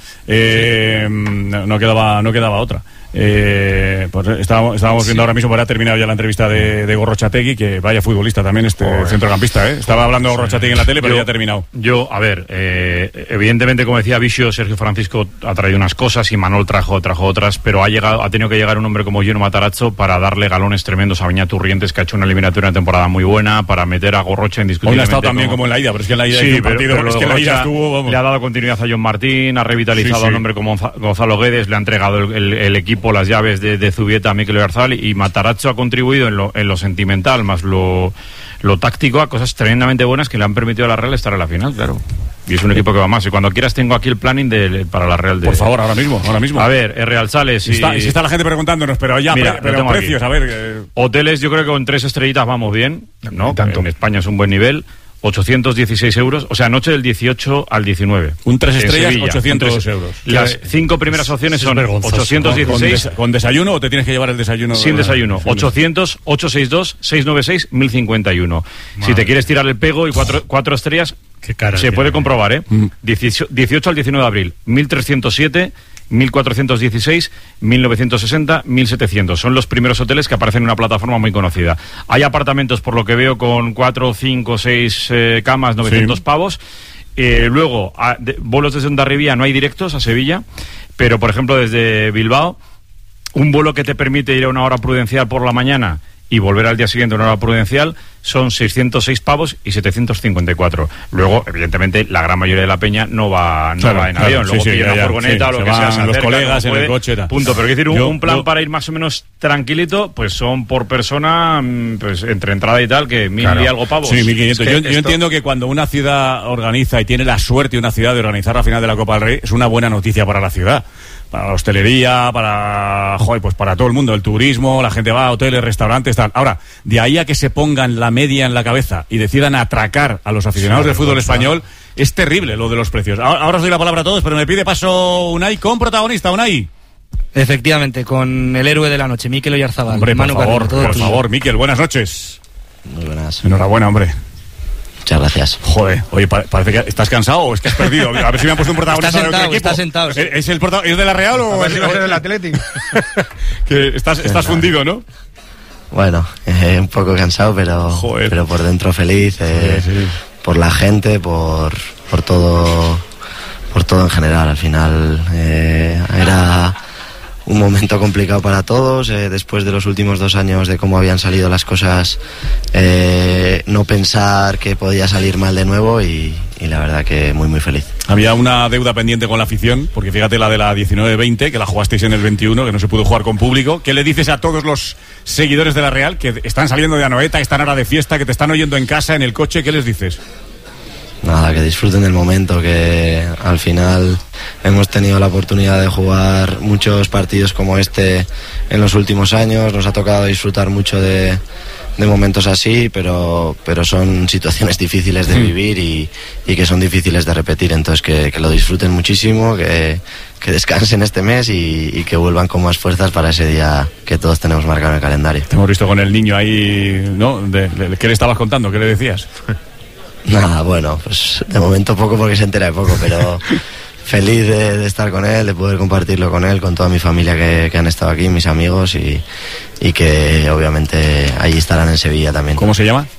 Speaker 22: No quedaba otra. Pues estábamos viendo ahora mismo, ha terminado ya la entrevista de Gorrochategui, que vaya futbolista también, centrocampista, Estaba hablando de Gorrochategui en la tele, pero ya ha terminado.
Speaker 14: Evidentemente, como decía Visio, Sergio Francisco ha traído unas cosas y Manol trajo otras, pero ha tenido que llegar un hombre como Gino Matarazzo para darle galones tremendos a Beñat Urrientes, que ha hecho una eliminatoria, una temporada muy buena, para meter a Gorrocha indiscutiblemente.
Speaker 22: Hoy ha estado también como en la ida, pero es que en la ida hizo un partido, pero es que en la ida estuvo, vamos.
Speaker 14: Le ha dado continuidad a John Martín, ha revitalizado a un hombre como Gonzalo Guedes, le ha entregado el equipo, las llaves de Zubieta a Mikel Oyarzabal, y Matarazzo ha contribuido en lo sentimental más lo táctico a cosas tremendamente buenas que le han permitido a la Real estar en la final, claro. Y es un equipo que va más. Y cuando quieras tengo aquí el planning para la Real.
Speaker 22: Por favor, ahora mismo.
Speaker 14: A ver, Real sale.
Speaker 22: Si está la gente preguntándonos, pero ya,
Speaker 14: mira,
Speaker 22: pero precios, a ver.
Speaker 14: Hoteles, yo creo que con 3 estrellitas vamos bien, ¿no? En España es un buen nivel. 816 euros, o sea, noche del 18 al 19.
Speaker 22: Un 3 estrellas,
Speaker 14: Sevilla,
Speaker 22: 800 euros.
Speaker 14: Las 5 primeras opciones son 816.
Speaker 22: ¿no? ¿Con desayuno o te tienes que llevar el desayuno?
Speaker 14: Sin desayuno. 800, 862, 696, 1051. Si te quieres tirar el pego y 4 estrellas, se puede comprobar, ¿eh? 18 al 19 de abril, 1307, 1416, 1960, 1700. Son los primeros hoteles que aparecen en una plataforma muy conocida. Hay apartamentos, por lo que veo, con 4, 5, 6 camas, 900 pavos. Luego, vuelos desde Hondarribía no hay directos a Sevilla, pero, por ejemplo, desde Bilbao, un vuelo que te permite ir a una hora prudencial por la mañana y volver al día siguiente a una hora prudencial son 606 pavos y 754. Luego, evidentemente, la gran mayoría de la peña no va en avión. Luego pide una furgoneta o lo que sea, se
Speaker 22: los
Speaker 14: acerca,
Speaker 22: colegas
Speaker 14: no puede,
Speaker 22: en el coche.
Speaker 14: Punto. Pero quiero decir, un plan para ir más o menos tranquilito, pues son por persona, pues entre entrada y tal, que 1000 y algo pavos.
Speaker 22: Sí, 1500.
Speaker 14: Es que
Speaker 22: yo entiendo que cuando una ciudad organiza y tiene la suerte una ciudad de organizar la final de la Copa del Rey, es una buena noticia para la ciudad. Para la hostelería, pues para todo el mundo, el turismo, la gente va a hoteles, restaurantes, tal. Ahora, de ahí a que se pongan la media en la cabeza y decidan atracar a los aficionados del fútbol español, es terrible lo de los precios. Ahora os doy la palabra a todos, pero me pide paso Unai con protagonista. Unai.
Speaker 12: Efectivamente, con el héroe de la noche, Mikel Oyarzábal.
Speaker 22: Hombre, por favor, Mikel, buenas noches.
Speaker 15: Muy buenas.
Speaker 22: Enhorabuena, hombre.
Speaker 15: Muchas gracias.
Speaker 22: Joder, oye, parece que estás cansado o es que has perdido. A ver si me han puesto un protagonista de otro equipo.
Speaker 12: Está sentado.
Speaker 22: ¿Es el protagonista? ¿Es de la Real o
Speaker 7: es del Athletic?
Speaker 22: Que estás fundido, ¿no?
Speaker 15: Bueno, un poco cansado, pero por dentro feliz, por la gente, por todo en general. Al final era un momento complicado para todos, después de los últimos 2 años de cómo habían salido las cosas, no pensar que podía salir mal de nuevo y la verdad que muy muy feliz.
Speaker 22: Había una deuda pendiente con la afición, porque fíjate la de la 19-20, que la jugasteis en el 21, que no se pudo jugar con público. ¿Qué le dices a todos los seguidores de la Real que están saliendo de Anoeta, están ahora de fiesta, que te están oyendo en casa, en el coche? ¿Qué les dices?
Speaker 15: Nada, que disfruten del momento, que al final hemos tenido la oportunidad de jugar muchos partidos como este en los últimos años, nos ha tocado disfrutar mucho de momentos así, pero son situaciones difíciles de vivir y que son difíciles de repetir, entonces que lo disfruten muchísimo, que descansen este mes y que vuelvan con más fuerzas para ese día que todos tenemos marcado en el calendario.
Speaker 22: Te hemos visto con el niño ahí, ¿no? ¿Qué le estabas contando? ¿Qué le decías?
Speaker 15: Nada, bueno, pues de momento poco porque se entera de poco, pero feliz de estar con él, de poder compartirlo con él, con toda mi familia que han estado aquí, mis amigos y que obviamente allí estarán en Sevilla también.
Speaker 22: ¿Cómo se llama?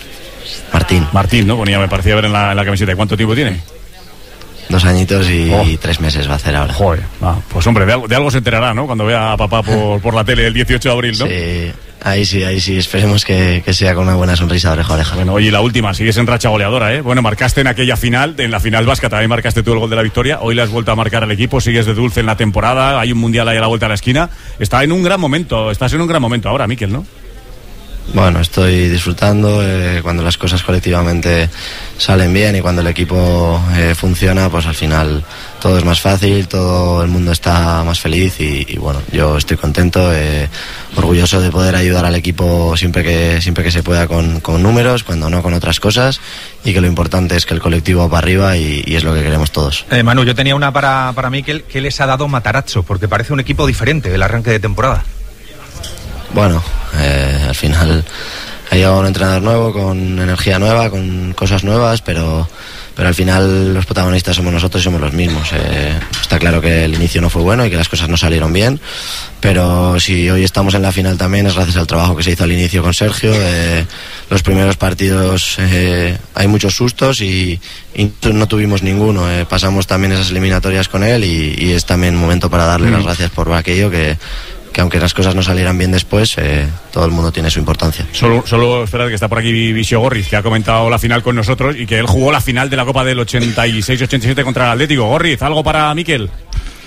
Speaker 15: Martín,
Speaker 22: ¿no? Ponía, me parecía ver en la camiseta. ¿Cuánto tiempo tiene?
Speaker 15: 2 añitos y 3 meses va a hacer ahora.
Speaker 22: Joder, pues hombre, de algo se enterará, ¿no? Cuando vea a papá por la tele el 18 de abril, ¿no?
Speaker 15: Sí, ahí sí, esperemos que sea con una buena sonrisa de oreja a oreja.
Speaker 22: Bueno, oye, la última, sigues en racha goleadora, ¿eh? Bueno, marcaste en aquella final, en la final vasca también marcaste tú el gol de la victoria, hoy le has vuelto a marcar al equipo, sigues de dulce en la temporada, hay un mundial ahí a la vuelta de la esquina, estás en un gran momento ahora, Mikel, ¿no?
Speaker 15: Bueno, estoy disfrutando, cuando las cosas colectivamente salen bien y cuando el equipo funciona, pues al final todo es más fácil, todo el mundo está más feliz y bueno, yo estoy contento, orgulloso de poder ayudar al equipo siempre que se pueda con números, cuando no con otras cosas, y que lo importante es que el colectivo va para arriba y es lo que queremos todos.
Speaker 7: Manu, yo tenía una para Mikel. ¿Qué les ha dado Matarazzo? Porque parece un equipo diferente del arranque de temporada.
Speaker 15: Bueno, al final ha llegado un entrenador nuevo, con energía nueva, con cosas nuevas, pero al final los protagonistas somos nosotros y somos los mismos. Está claro que el inicio no fue bueno y que las cosas no salieron bien, pero si hoy estamos en la final también es gracias al trabajo que se hizo al inicio con Sergio. Los primeros partidos hay muchos sustos y no tuvimos ninguno. Pasamos también esas eliminatorias con él y es también momento para darle las gracias por aquello que aunque las cosas no salieran bien después, todo el mundo tiene su importancia.
Speaker 22: Solo esperad que está por aquí Visio Gorriz, que ha comentado la final con nosotros y que él jugó la final de la Copa del 86-87 contra el Atlético. Gorriz, ¿algo para Mikel?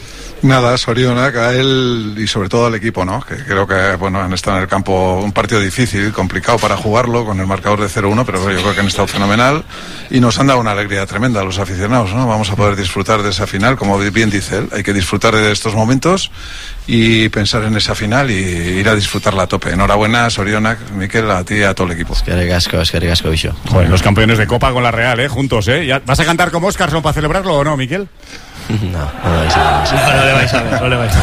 Speaker 23: Nada, Sorionak, a él y sobre todo al equipo, ¿no? Que creo que, bueno, han estado en el campo un partido difícil, complicado para jugarlo, con el marcador de 0-1, pero yo creo que han estado fenomenal y nos han dado una alegría tremenda a los aficionados, ¿no? Vamos a poder disfrutar de esa final, como bien dice él, hay que disfrutar de estos momentos y pensar en esa final y ir a disfrutarla a tope. Enhorabuena, Sorionak, Miquel, a ti y a todo el equipo.
Speaker 15: Es que ricasco, bicho.
Speaker 22: Joder, los campeones de Copa con la Real, juntos, ¿Ya ¿vas a cantar como Óscar para celebrarlo o no, Miquel?
Speaker 15: No le vais a ver.
Speaker 22: No le vais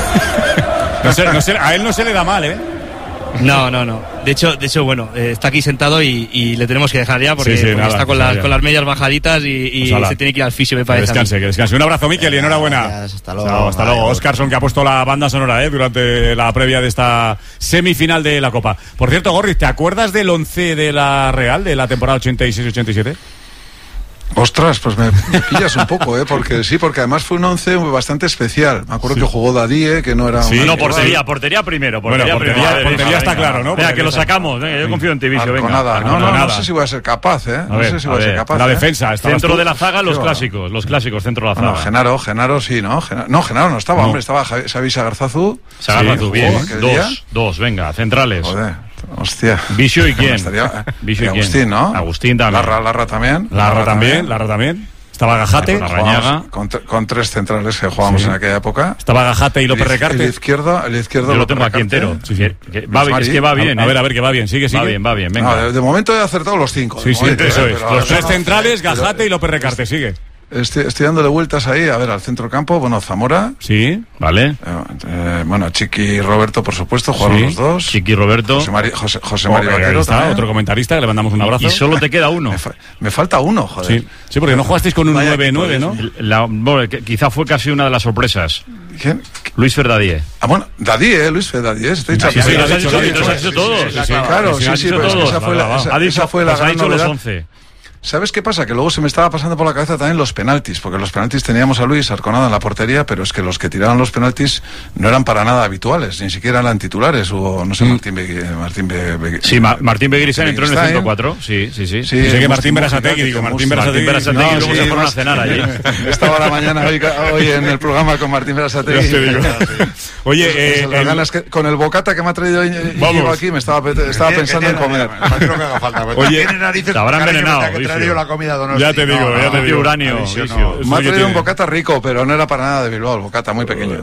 Speaker 22: a ver. A él no se le da mal,
Speaker 12: No. De hecho, bueno, está aquí sentado y le tenemos que dejar ya porque,
Speaker 22: nada,
Speaker 12: está con las medias bajaditas y
Speaker 22: pues
Speaker 12: se tiene que ir al fisio, me parece.
Speaker 22: Que descanse. Un abrazo, Miquel, y enhorabuena.
Speaker 15: Gracias, hasta luego.
Speaker 22: Hasta luego. Óscarson, que ha puesto la banda sonora durante la previa de esta semifinal de la Copa. Por cierto, Gorri, ¿te acuerdas del 11 de la Real de la temporada 86-87?
Speaker 23: Ostras, pues me pillas un poco, porque además fue un 11 bastante especial. Me acuerdo que jugó Dadie, que no era...
Speaker 14: portería primero.
Speaker 22: Portería está claro, ¿no?
Speaker 14: Venga, que lo sacamos. Venga, yo confío en ti, Vicio, venga.
Speaker 23: No sé si voy a ser capaz, No sé si voy a ser capaz.
Speaker 22: La defensa.
Speaker 14: Centro de la zaga, los clásicos, centro de la zaga.
Speaker 23: Bueno, Genaro sí, ¿no? Genaro no estaba, hombre, estaba Xavi Sagarzazu.
Speaker 14: Bien. Dos, venga, centrales.
Speaker 23: Joder. Hostia.
Speaker 14: Vicio y quién.
Speaker 23: Vicio y Agustín, ¿no?
Speaker 14: Agustín también.
Speaker 23: Larra también.
Speaker 22: Larra también. Estaba Gajate.
Speaker 23: Con tres centrales que jugábamos en aquella época.
Speaker 22: Estaba Gajate y López Recarte.
Speaker 23: El izquierdo
Speaker 14: yo lo tengo aquí entero. Es que va bien.
Speaker 22: A ver, que va bien. Sigue.
Speaker 14: Va bien, venga.
Speaker 23: De momento he acertado los 5.
Speaker 22: Sí, eso es. Los tres centrales, Gajate y López Recarte. Sigue.
Speaker 23: Estoy dándole vueltas ahí, a ver, al centro campo, Zamora.
Speaker 22: Sí, vale.
Speaker 23: Chiqui y Roberto, por supuesto, jugaron los dos.
Speaker 14: Chiqui y Roberto.
Speaker 23: José María Vaquero también.
Speaker 22: Otro comentarista, que le mandamos un abrazo.
Speaker 14: Y solo te queda uno.
Speaker 23: Me falta uno, joder.
Speaker 22: Sí, porque no jugasteis con un 9-9, ¿no?
Speaker 14: Quizá fue casi una de las sorpresas.
Speaker 23: ¿Quién?
Speaker 14: Luis Ferdadie.
Speaker 23: Luis Ferdadie.
Speaker 14: Sí, los has dicho todos.
Speaker 23: Claro, esa fue la gran
Speaker 14: novedad.
Speaker 23: Los 11. ¿Sabes qué pasa? Que luego se me estaba pasando por la cabeza también los penaltis, porque los penaltis teníamos a Luis Arconada en la portería, pero es que los que tiraban los penaltis no eran para nada habituales, ni siquiera eran titulares. Hubo, no sé, Martín
Speaker 14: Beguiristain entró en el 104. Sí.
Speaker 22: Sé que Martín Berasategui,
Speaker 14: Martín Berasategui luego se fueron a cenar allí.
Speaker 23: Estaba la mañana hoy en el programa con Martín Berasategui.
Speaker 22: Oye,
Speaker 23: las ganas que, con el bocata que me ha traído Íñigo aquí, me estaba pensando en comer.
Speaker 14: No creo que haga falta. Oye, te habrán envenenado.
Speaker 23: La comida
Speaker 22: ya te digo.
Speaker 14: Uranio.
Speaker 23: Me ha traído un bocata rico, pero no era para nada de Bilbao, el bocata muy pequeño.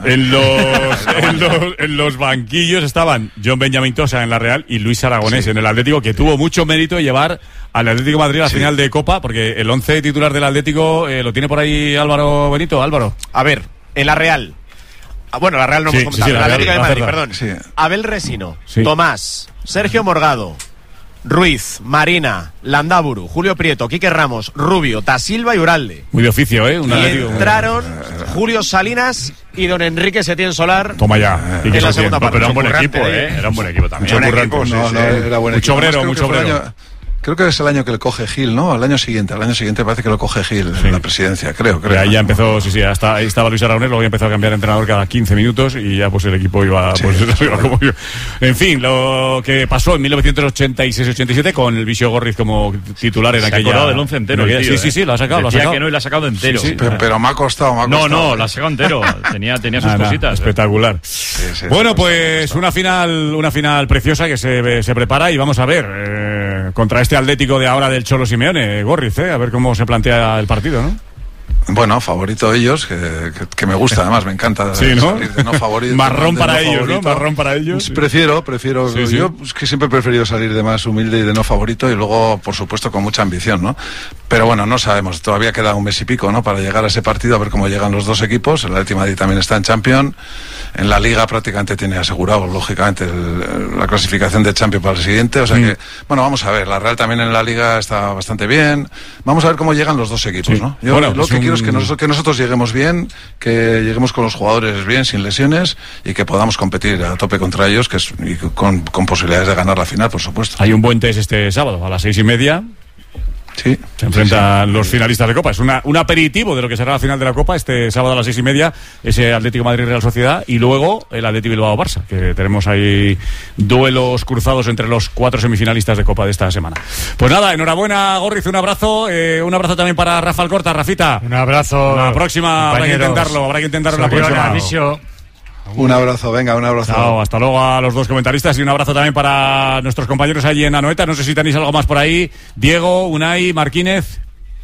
Speaker 22: En los banquillos estaban John Benjamín Tosa en la Real y Luis Aragonés en el Atlético, que tuvo mucho mérito llevar al Atlético de Madrid a la final de Copa, porque el 11 titular del Atlético lo tiene por ahí Álvaro Benito. Álvaro.
Speaker 11: A ver, en la Real. La Real no hemos comentado. La Atlético de Madrid, perdón.
Speaker 23: Sí.
Speaker 11: Abel Resino, Tomás, Sergio Morgado, Ruiz, Marina, Landaburu, Julio Prieto, Quique Ramos, Rubio, Tasilva y Uralde.
Speaker 22: Muy de oficio,
Speaker 11: y entraron Julio Salinas y don Enrique Setién Solar.
Speaker 22: Toma ya.
Speaker 11: En la segunda parte.
Speaker 14: Pero era un buen equipo, Era un buen equipo también.
Speaker 23: Era buen
Speaker 22: mucho
Speaker 23: equipo.
Speaker 22: Mucho obrero.
Speaker 23: Creo que es el año que le coge Gil, ¿no? Al año siguiente parece que lo coge Gil en la presidencia, creo.
Speaker 22: Y ahí ya empezó, ahí estaba Luis Aragonés, luego ya empezó a cambiar de entrenador cada 15 minutos y ya pues el equipo iba como yo. En fin, lo que pasó en 1986-87 con el Vicio Gorriz como titular en aquella...
Speaker 14: Se ha acordado del 11 entero, tío,
Speaker 22: Sí, lo ha sacado.
Speaker 14: Decía que no, y lo ha sacado entero.
Speaker 23: Pero me ha costado.
Speaker 14: No, lo ha sacado entero. Tenía sus cositas.
Speaker 22: Espectacular. Bueno, pues una final preciosa que se prepara y vamos a ver contra este Atlético de ahora del Cholo Simeone, Gorriz, a ver cómo se plantea el partido, ¿no?
Speaker 23: Bueno, favorito ellos, que me gusta, además, me encanta
Speaker 22: salir
Speaker 23: de no favorito.
Speaker 22: Marrón para ellos, ¿no? Marrón para ellos.
Speaker 23: Prefiero. Yo es que siempre he preferido salir de más humilde y de no favorito y luego, por supuesto, con mucha ambición, ¿no? Pero bueno, no sabemos, todavía queda un mes y pico, ¿no? Para llegar a ese partido, a ver cómo llegan los dos equipos. El Atlético de Madrid también está en Champions. En la Liga prácticamente tiene asegurado, lógicamente, la clasificación de Champions para el siguiente. O sea que, bueno, vamos a ver. La Real también en la Liga está bastante bien. Vamos a ver cómo llegan los dos equipos, ¿no? Yo lo que quiero es que nosotros lleguemos bien, que lleguemos con los jugadores bien, sin lesiones, y que podamos competir a tope contra ellos, y con posibilidades de ganar la final, por supuesto.
Speaker 22: Hay un buen test este sábado, a las 6:30.
Speaker 23: Sí.
Speaker 22: Se enfrentan los finalistas de Copa. Es un aperitivo de lo que será la final de la Copa este sábado a las 6:30, ese Atlético Madrid-Real Sociedad, y luego el Atleti Bilbao-Barça, que tenemos ahí duelos cruzados entre los 4 semifinalistas de Copa de esta semana. Pues nada, enhorabuena, Gorriz, un abrazo también para Rafa Alcorta. Rafita,
Speaker 5: un abrazo.
Speaker 22: La próxima habrá que intentarlo la próxima.
Speaker 23: Un abrazo, venga, un abrazo.
Speaker 22: Chao, hasta luego a los dos comentaristas y un abrazo también para nuestros compañeros allí en Anoeta. No sé si tenéis algo más por ahí. Diego, Unai, Marquínez.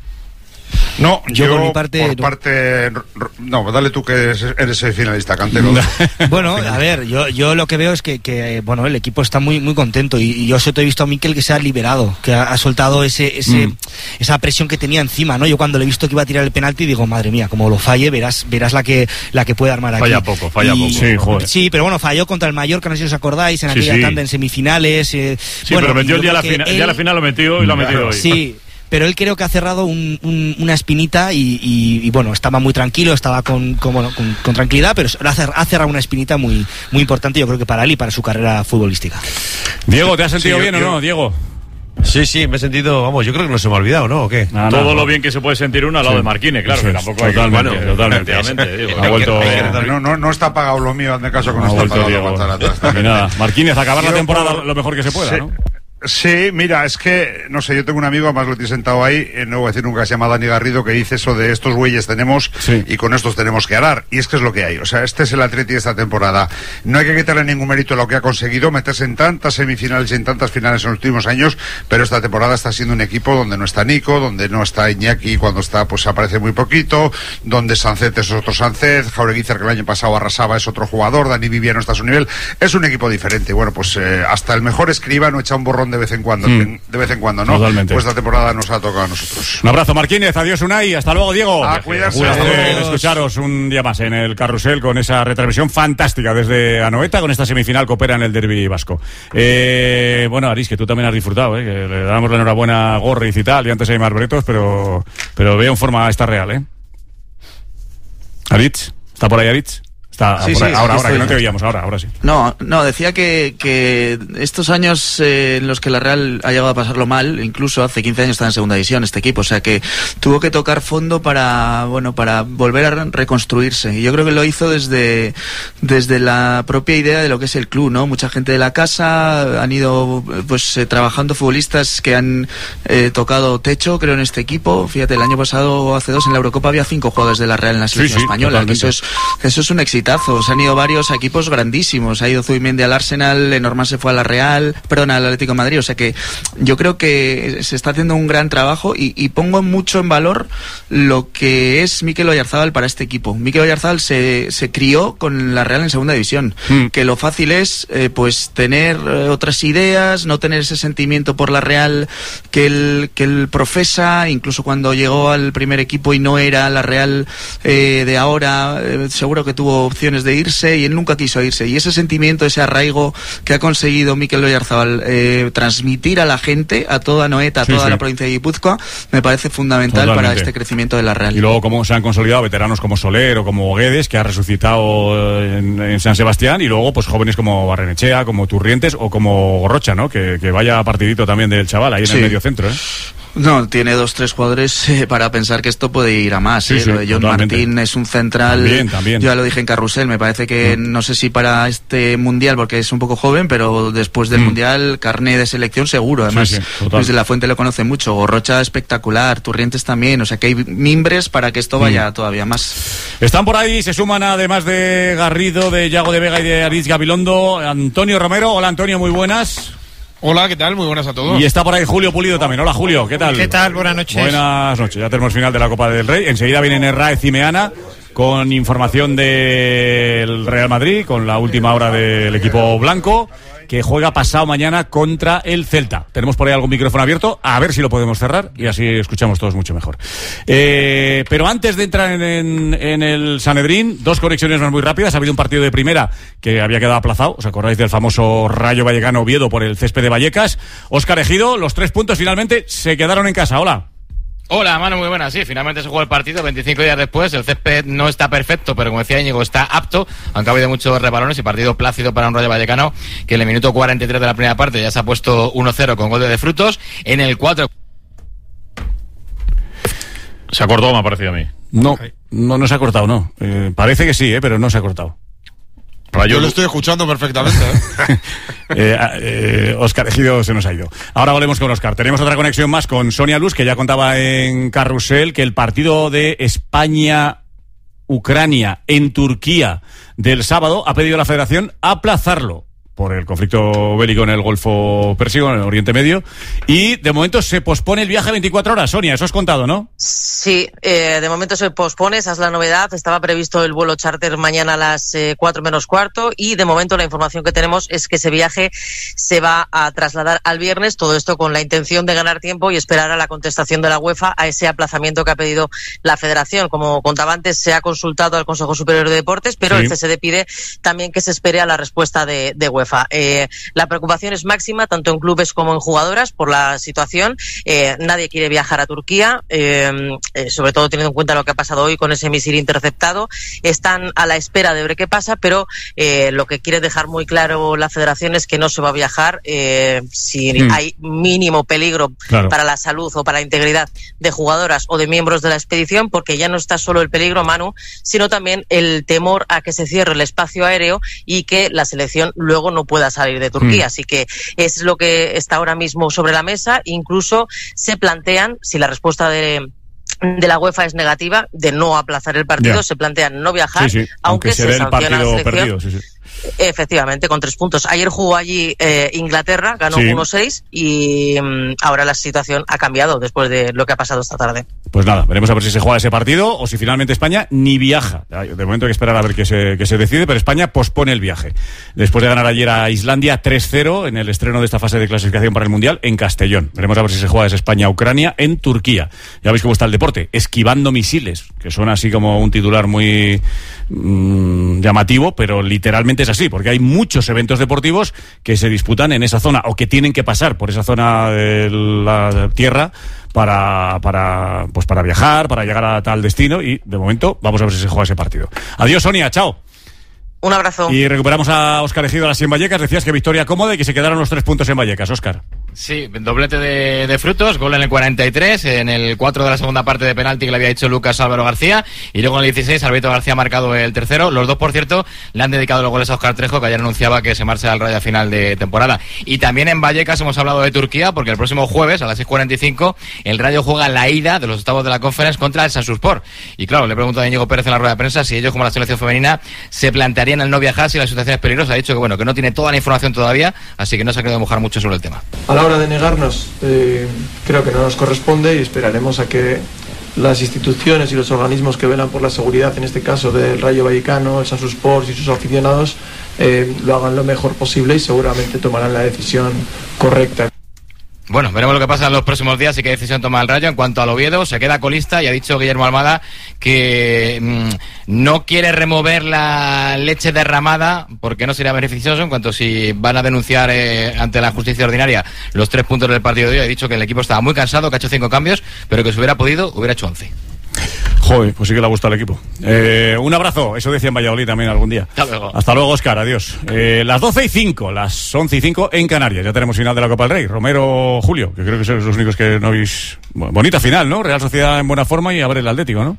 Speaker 23: No, yo
Speaker 12: por mi parte,
Speaker 23: no, dale tú que eres el finalista, Cantero.
Speaker 12: Bueno, a ver, yo lo que veo es que bueno, el equipo está muy contento y yo te he visto a Mikel que se ha liberado, que ha soltado esa presión que tenía encima, ¿no? Yo cuando le he visto que iba a tirar el penalti digo, madre mía, como lo falle, verás la que puede armar aquí.
Speaker 14: Falla poco.
Speaker 22: Sí, joder.
Speaker 12: Sí, pero bueno, falló contra el Mallorca, no sé si os acordáis, en aquella tanda en semifinales.
Speaker 14: Sí, bueno, pero metió ya la final lo metió y lo ha metido hoy.
Speaker 12: Sí. Pero él creo que ha cerrado una espinita y bueno, estaba muy tranquilo, estaba con tranquilidad, pero ha cerrado una espinita muy importante, yo creo que para él y para su carrera futbolística.
Speaker 22: Diego, ¿te has sentido bien o no, Diego?
Speaker 10: Sí, me he sentido, vamos, yo creo que no se me ha olvidado, ¿no? ¿O qué?
Speaker 14: Todo lo bien que se puede sentir uno al lado de Marquínez, claro, que tampoco hay
Speaker 22: totalmente.
Speaker 14: Ha vuelto...
Speaker 23: No está pagado lo mío, hazme caso con esta palabra.
Speaker 22: Nada, Marquínez, acabar la temporada lo mejor que se pueda, ¿no?
Speaker 23: Sí, mira, es que, no sé, yo tengo un amigo, además lo he sentado ahí, no voy a decir nunca, se llama Dani Garrido, que dice eso de estos güeyes tenemos y con estos tenemos que arar. Y es que es lo que hay. O sea, este es el Atleti de esta temporada. No hay que quitarle ningún mérito a lo que ha conseguido, meterse en tantas semifinales y en tantas finales en los últimos años, pero esta temporada está siendo un equipo donde no está Nico, donde no está Iñaki, cuando está, pues aparece muy poquito, donde Sancet es otro Sancet, Jaureguizar, que el año pasado arrasaba, es otro jugador, Dani Vivia no está a su nivel. Es un equipo diferente. Bueno, pues hasta el mejor Escribano echa un borrón de vez en cuando, ¿no?
Speaker 22: Totalmente.
Speaker 23: Pues esta temporada nos ha tocado a nosotros.
Speaker 22: Un abrazo, Marquínez, adiós, Unai, hasta luego, Diego.
Speaker 23: Cuidarse.
Speaker 22: Escucharos un día más en el Carrusel con esa retransmisión fantástica desde Anoeta, con esta semifinal Copera en el derbi vasco. Bueno, Aris, que tú también has disfrutado, que le damos la enhorabuena a Gorriz y tal, y antes hay más bretos, pero veo en forma esta real, Aritz, ¿está por ahí Aritz? Está
Speaker 16: sí,
Speaker 22: ahora, que no te oíamos, ahora sí.
Speaker 16: No, decía que estos años en los que la Real ha llegado a pasarlo mal, incluso hace 15 años estaba en segunda división este equipo, o sea que tuvo que tocar fondo para volver a reconstruirse, y yo creo que lo hizo desde la propia idea de lo que es el club, ¿no? Mucha gente de la casa han ido trabajando, futbolistas que han tocado techo, creo, en este equipo. Fíjate, el año pasado o hace 2 en la Eurocopa había 5 jugadores de la Real en la selección española, que eso es un éxito. Se han ido varios equipos grandísimos. Ha ido Zubimendi al Arsenal, Lenormand se fue a la Real, Prona al Atlético de Madrid. O sea que yo creo que se está haciendo un gran trabajo y pongo mucho en valor lo que es Mikel Oyarzábal para este equipo. Mikel Oyarzábal se crió con la Real en segunda división. Que lo fácil es tener otras ideas, no tener ese sentimiento por la Real que él profesa. Incluso cuando llegó al primer equipo y no era la Real de ahora, seguro que tuvo opciones de irse y él nunca quiso irse, y ese sentimiento, ese arraigo que ha conseguido Mikel Oyarzábal transmitir a la gente, a toda Anoeta, a toda la provincia de Guipúzcoa, me parece fundamental para este crecimiento de la Real.
Speaker 22: Y luego cómo se han consolidado veteranos como Soler o como Guedes, que ha resucitado en San Sebastián, y luego pues jóvenes como Barrenechea, como Turrientes o como Gorrocha, ¿no? Que vaya partidito también del chaval ahí en el medio centro,
Speaker 16: No, tiene 2-3 jugadores para pensar que esto puede ir a más. Lo de John Martín es un central.
Speaker 22: También.
Speaker 16: Yo ya lo dije en Carrusel, me parece que no sé si para este mundial, porque es un poco joven, pero después del mundial, carné de selección seguro. Además, Luis de la Fuente lo conoce mucho. Gorrocha espectacular, Turrientes también. O sea que hay mimbres para que esto vaya todavía más.
Speaker 22: Están por ahí, se suman además de Garrido, de Yago de Vega y de Aritz Gabilondo, Antonio Romero. Hola, Antonio, muy buenas.
Speaker 17: Hola, ¿qué tal? Muy buenas a todos.
Speaker 22: Y está por ahí Julio Pulido también. Hola, Julio, ¿qué tal?
Speaker 17: ¿Qué tal? Buenas noches.
Speaker 22: Buenas noches. Ya tenemos final de la Copa del Rey. Enseguida viene Nerraez y Meana con información del Real Madrid, con la última hora del equipo blanco, que juega pasado mañana contra el Celta. Tenemos por ahí algún micrófono abierto, a ver si lo podemos cerrar y así escuchamos todos mucho mejor. Pero antes de entrar en el Sanedrín, 2 conexiones más muy rápidas. Ha habido un partido de primera que había quedado aplazado. ¿Os acordáis del famoso Rayo Vallecano Oviedo por el césped de Vallecas? Óscar Ejido, los 3 puntos finalmente se quedaron en casa. Hola.
Speaker 18: Hola, Manu, muy buenas. Sí, finalmente se jugó el partido 25 días después. El césped no está perfecto, pero como decía Íñigo, está apto, aunque ha habido muchos rebalones y partido plácido para un Rayo Vallecano que en el minuto 43 de la primera parte ya se ha puesto 1-0 con gol de Frutos. En el 4
Speaker 14: Se ha cortado, me ha parecido a mí.
Speaker 22: No se ha cortado, no. Parece que sí, pero no se ha cortado.
Speaker 17: Yo lo estoy escuchando perfectamente.
Speaker 22: Óscar Ejido se nos ha ido. Ahora volvemos con Óscar. Tenemos otra conexión más con Sonia Luz, que ya contaba en Carrusel que el partido de España-Ucrania en Turquía del sábado ha pedido a la Federación aplazarlo por el conflicto bélico en el Golfo Pérsico, en el Oriente Medio, y de momento se pospone el viaje 24 horas. Sonia, eso has contado, ¿no?
Speaker 3: Sí, de momento se pospone, esa es la novedad. Estaba previsto el vuelo charter mañana a las 4 menos cuarto, y de momento la información que tenemos es que ese viaje se va a trasladar al viernes, todo esto con la intención de ganar tiempo y esperar a la contestación de la UEFA a ese aplazamiento que ha pedido la Federación. Como contaba antes, se ha consultado al Consejo Superior de Deportes, pero el CSD pide también que se espere a la respuesta de UEFA. La preocupación es máxima tanto en clubes como en jugadoras por la situación. Nadie quiere viajar a Turquía, sobre todo teniendo en cuenta lo que ha pasado hoy con ese misil interceptado. Están a la espera de ver qué pasa, pero lo que quiere dejar muy claro la Federación es que no se va a viajar si hay mínimo peligro para la salud o para la integridad de jugadoras o de miembros de la expedición, porque ya no está solo el peligro, Manu, sino también el temor a que se cierre el espacio aéreo y que la selección luego no pueda salir de Turquía. Así que es lo que está ahora mismo sobre la mesa. Incluso se plantean, si la respuesta de la UEFA es negativa, de no aplazar el partido, se plantean no viajar, aunque se sanciona a la selección. Perdido, efectivamente, con 3 puntos. Ayer jugó allí Inglaterra, ganó 1-6 y ahora la situación ha cambiado después de lo que ha pasado esta tarde.
Speaker 22: Pues nada, veremos a ver si se juega ese partido o si finalmente España ni viaja. De momento hay que esperar a ver qué se decide, pero España pospone el viaje. Después de ganar ayer a Islandia 3-0 en el estreno de esta fase de clasificación para el Mundial en Castellón. Veremos a ver si se juega ese España-Ucrania en Turquía. Ya veis cómo está el deporte, esquivando misiles, que suena así como un titular muy llamativo, pero literalmente es así, porque hay muchos eventos deportivos que se disputan en esa zona o que tienen que pasar por esa zona de la tierra para viajar, para llegar a tal destino, y de momento vamos a ver si se juega ese partido. Adiós, Sonia, chao.
Speaker 3: Un abrazo.
Speaker 22: Y recuperamos a Óscar Ejido a las 100 Vallecas. Decías que victoria cómoda y que se quedaron los 3 puntos en Vallecas, Óscar.
Speaker 18: Sí, doblete de Frutos, gol en el 43, en el 4 de la segunda parte de penalti que le había hecho Lucas Álvaro García, y luego en el 16 Alberto García ha marcado el tercero. Los dos, por cierto, le han dedicado los goles a Óscar Trejo, que ayer anunciaba que se marcha al Rayo a final de temporada. Y también en Vallecas hemos hablado de Turquía, porque el próximo jueves a las 6:45 el Rayo juega la ida de los octavos de la Conference contra el Samsunspor. Y claro, le pregunto a Íñigo Pérez en la rueda de prensa si ellos, como la selección femenina, se plantearían el no viajar si la situación es peligrosa. Ha dicho que bueno, que no tiene toda la información todavía, así que no se ha querido mojar mucho sobre el tema.
Speaker 13: A la hora de negarnos, creo que no nos corresponde, y esperaremos a que las instituciones y los organismos que velan por la seguridad, en este caso del Rayo Vallecano, el Samsunspor y sus aficionados, lo hagan lo mejor posible y seguramente tomarán la decisión correcta.
Speaker 18: Bueno, veremos lo que pasa en los próximos días y qué decisión toma el Rayo. En cuanto al Oviedo, se queda colista y ha dicho Guillermo Almada que no quiere remover la leche derramada porque no sería beneficioso, en cuanto si van a denunciar ante la justicia ordinaria los 3 puntos del partido de hoy. Ha dicho que el equipo estaba muy cansado, que ha hecho 5 cambios, pero que si hubiera podido, hubiera hecho 11.
Speaker 22: Joder, pues sí que le ha gustado el equipo. Un abrazo, eso decía en Valladolid también algún día. Hasta luego, Óscar, adiós. Las 12:05, las 11:05 en Canarias. Ya tenemos final de la Copa del Rey. Romero, Julio, que creo que sois los únicos que no habéis... Bonita final, ¿no? Real Sociedad en buena forma y a ver el Atlético, ¿no?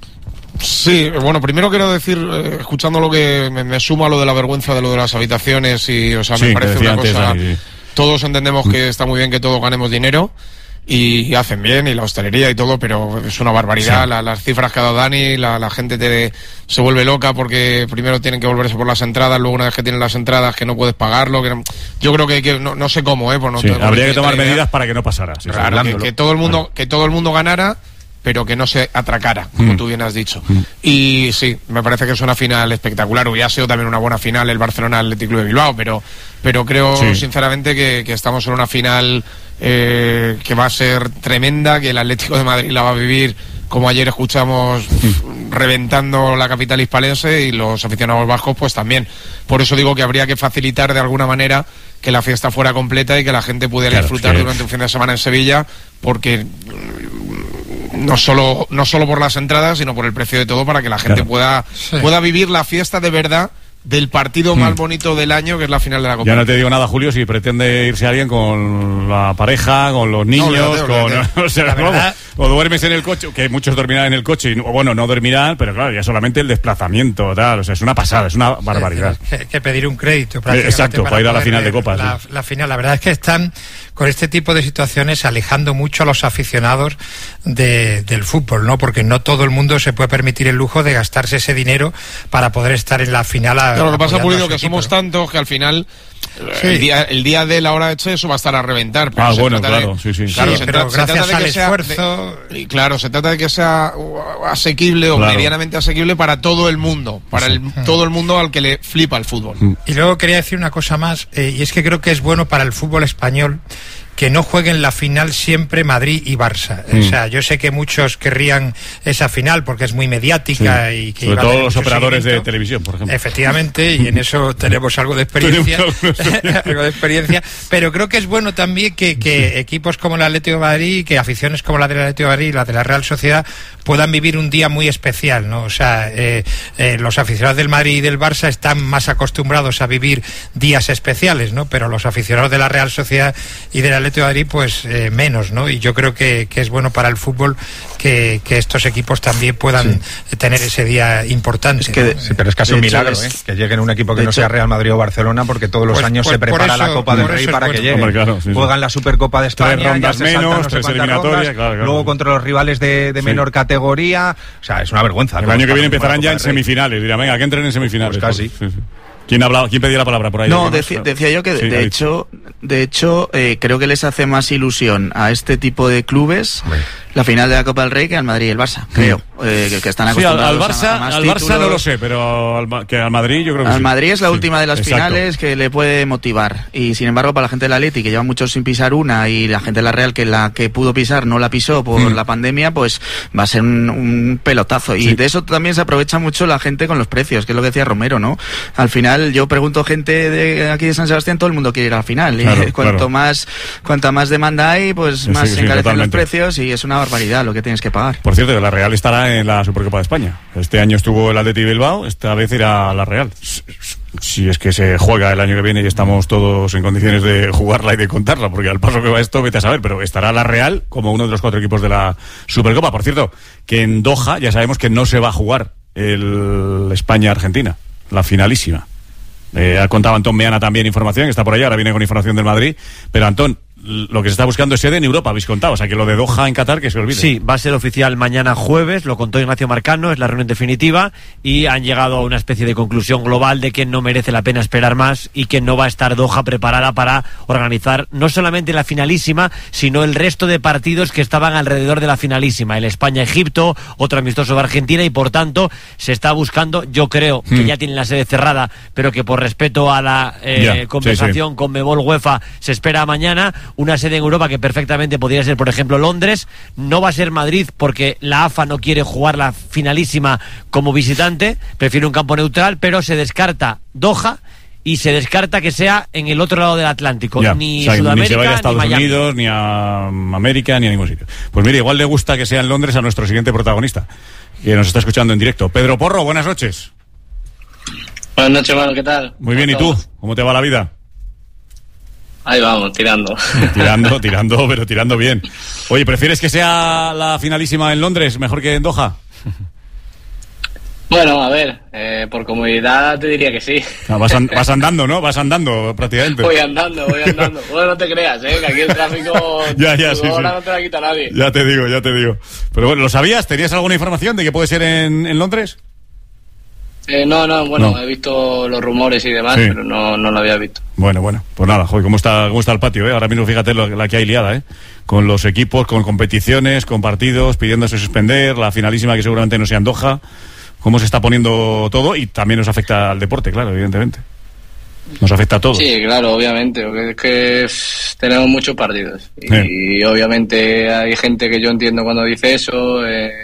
Speaker 17: Sí, bueno, primero quiero decir, escuchando lo que me suma lo de la vergüenza de lo de las habitaciones y, o sea, me parece una cosa... Todos entendemos que está muy bien que todos ganemos dinero, y hacen bien, y la hostelería y todo, pero es una barbaridad. Las cifras que ha dado Dani, la gente se vuelve loca porque primero tienen que volverse por las entradas, luego una vez que tienen las entradas que no puedes pagarlo, yo creo que no sé cómo, pues no
Speaker 22: habría que tomar medidas para que no pasara.
Speaker 17: Claro, que todo el mundo ganara, pero que no se atracara, como tú bien has dicho. Y sí, me parece que es una final espectacular. Hubiera sido también una buena final el Barcelona-Athletic Club de Bilbao, pero creo sinceramente que estamos en una final que va a ser tremenda, que el Atlético de Madrid la va a vivir, como ayer escuchamos, reventando la capital hispalense, y los aficionados vascos pues también. Por eso digo que habría que facilitar de alguna manera que la fiesta fuera completa y que la gente pudiera disfrutar durante un fin de semana en Sevilla, porque no solo por las entradas, sino por el precio de todo, para que la gente pueda vivir la fiesta de verdad del partido más bonito del año, que es la final de la Copa.
Speaker 22: Ya no te digo nada, Julio, si pretende irse alguien con la pareja, con los niños, o sea, verdad, o duermes en el coche, que muchos dormirán en el coche, o bueno, no dormirán, pero claro, ya solamente el desplazamiento, tal, o sea, es una pasada, es una barbaridad.
Speaker 2: Que pedir un crédito
Speaker 22: exacto, para ir a la final de Copas.
Speaker 2: La final, la verdad es que están con este tipo de situaciones alejando mucho a los aficionados del fútbol, ¿no? Porque no todo el mundo se puede permitir el lujo de gastarse ese dinero para poder estar en la final.
Speaker 17: Claro, lo que pasa, Pulido, que somos tantos que al final el día de la hora de hecho eso va a estar a reventar.
Speaker 22: Pero bueno, claro, sí.
Speaker 2: Claro, pero gracias al esfuerzo...
Speaker 17: Claro, se trata de que sea asequible o medianamente asequible para todo el mundo, todo el mundo al que le flipa el fútbol.
Speaker 2: Y luego quería decir una cosa más, y es que creo que es bueno para el fútbol español que no jueguen la final siempre Madrid y Barça. O sea, yo sé que muchos querrían esa final porque es muy mediática y que
Speaker 22: sobre todo los operadores de televisión, por ejemplo.
Speaker 2: Efectivamente, y en eso tenemos algo de experiencia. Algo de experiencia, pero creo que es bueno también que equipos como el Atlético de Madrid, que aficiones como la del Atlético de Madrid y la de la Real Sociedad puedan vivir un día muy especial, ¿no? O sea, los aficionados del Madrid y del Barça están más acostumbrados a vivir días especiales, ¿no? Pero los aficionados de la Real Sociedad y del Atlético de Madrid, pues menos, ¿no? Y yo creo que es bueno para el fútbol que estos equipos también puedan tener ese día importante.
Speaker 7: Es que, sí, pero es casi un milagro, que llegue en un equipo que no sea Real Madrid o Barcelona, porque todos los años se prepara la Copa del Rey para que llegue.
Speaker 22: Hombre, claro,
Speaker 7: juegan la Supercopa de España,
Speaker 22: 3 rondas menos, 3 eliminatorias, claro.
Speaker 7: Luego contra los rivales de menor categoría, o sea, es una vergüenza.
Speaker 22: El año que viene empezarán ya en semifinales, dirán, venga, que entren en semifinales.
Speaker 7: Pues casi.
Speaker 22: Sí. ¿Quién pedía la palabra por ahí?
Speaker 16: No, decía yo que de hecho creo que les hace más ilusión a este tipo de clubes la final de la Copa del Rey que al Madrid y el Barça, creo. Que están acostumbrados a más títulos.
Speaker 22: Barça no lo sé, pero al Madrid yo creo que
Speaker 16: al Madrid es la última de las finales que le puede motivar. Y sin embargo, para la gente del Atleti, que lleva mucho sin pisar una, y la gente de la Real, que la que pudo pisar no la pisó por la pandemia, pues va a ser un pelotazo. Y de eso también se aprovecha mucho la gente con los precios, que es lo que decía Romero, ¿no? Al final, yo pregunto gente de aquí de San Sebastián, todo el mundo quiere ir a la final. Claro, y cuanta más demanda hay, pues más se encarecen los precios, y es una barbaridad lo que tienes que pagar.
Speaker 22: Por cierto, que la Real estará en la Supercopa de España. Este año estuvo el Atleti Bilbao, esta vez irá la Real. Si es que se juega el año que viene y estamos todos en condiciones de jugarla y de contarla, porque al paso que va esto, vete a saber, pero estará la Real como uno de los 4 equipos de la Supercopa. Por cierto, que en Doha ya sabemos que no se va a jugar el España-Argentina, la finalísima. Ha contado Antón Meana también información, que está por allá, ahora viene con información del Madrid, pero Antón, lo que se está buscando es sede en Europa, habéis contado, o sea que lo de Doha en Qatar que se olvide.
Speaker 6: Sí, va a ser oficial mañana jueves, lo contó Ignacio Marcano, es la reunión definitiva y han llegado a una especie de conclusión global de que no merece la pena esperar más y que no va a estar Doha preparada para organizar no solamente la finalísima, sino el resto de partidos que estaban alrededor de la finalísima, el España-Egipto, otro amistoso de Argentina, y por tanto se está buscando, yo creo que ya tienen la sede cerrada, pero que por respeto a la conversación con Conmebol UEFA se espera mañana una sede en Europa que perfectamente podría ser, por ejemplo, Londres. No va a ser Madrid porque la AFA no quiere jugar la finalísima como visitante, prefiere un campo neutral, pero se descarta Doha y se descarta que sea en el otro lado del Atlántico, ni Sudamérica,
Speaker 22: ni se vaya a Estados
Speaker 6: ni
Speaker 22: Unidos, ni a América, ni a ningún sitio. Pues mire, igual le gusta que sea en Londres a nuestro siguiente protagonista, que nos está escuchando en directo. Pedro Porro, buenas noches.
Speaker 20: Buenas noches, Manu, ¿qué tal?
Speaker 22: Muy bien, ¿y tú? ¿Cómo te va la vida?
Speaker 20: Ahí vamos, tirando,
Speaker 22: pero tirando bien. Oye, ¿prefieres que sea la finalísima en Londres mejor que en Doha?
Speaker 20: Bueno, a ver, por comodidad te diría que sí.
Speaker 22: Vas andando, ¿no? Vas andando prácticamente.
Speaker 20: Voy andando. Bueno, no te creas, que aquí el tráfico ahora no te la quita nadie.
Speaker 22: Ya te digo. Pero bueno, ¿lo sabías? ¿Tenías alguna información de que puede ser en Londres?
Speaker 20: No, he visto los rumores y demás, pero no lo había visto.
Speaker 22: Bueno, pues nada, joder, ¿cómo está el patio? Ahora mismo fíjate la que hay liada, con los equipos, con competiciones, con partidos, pidiéndose suspender, la finalísima que seguramente no sea en Doha, cómo se está poniendo todo, y también nos afecta al deporte, claro, evidentemente. Nos afecta a todos.
Speaker 20: Sí, claro, obviamente, porque es que tenemos muchos partidos y obviamente hay gente que yo entiendo cuando dice eso.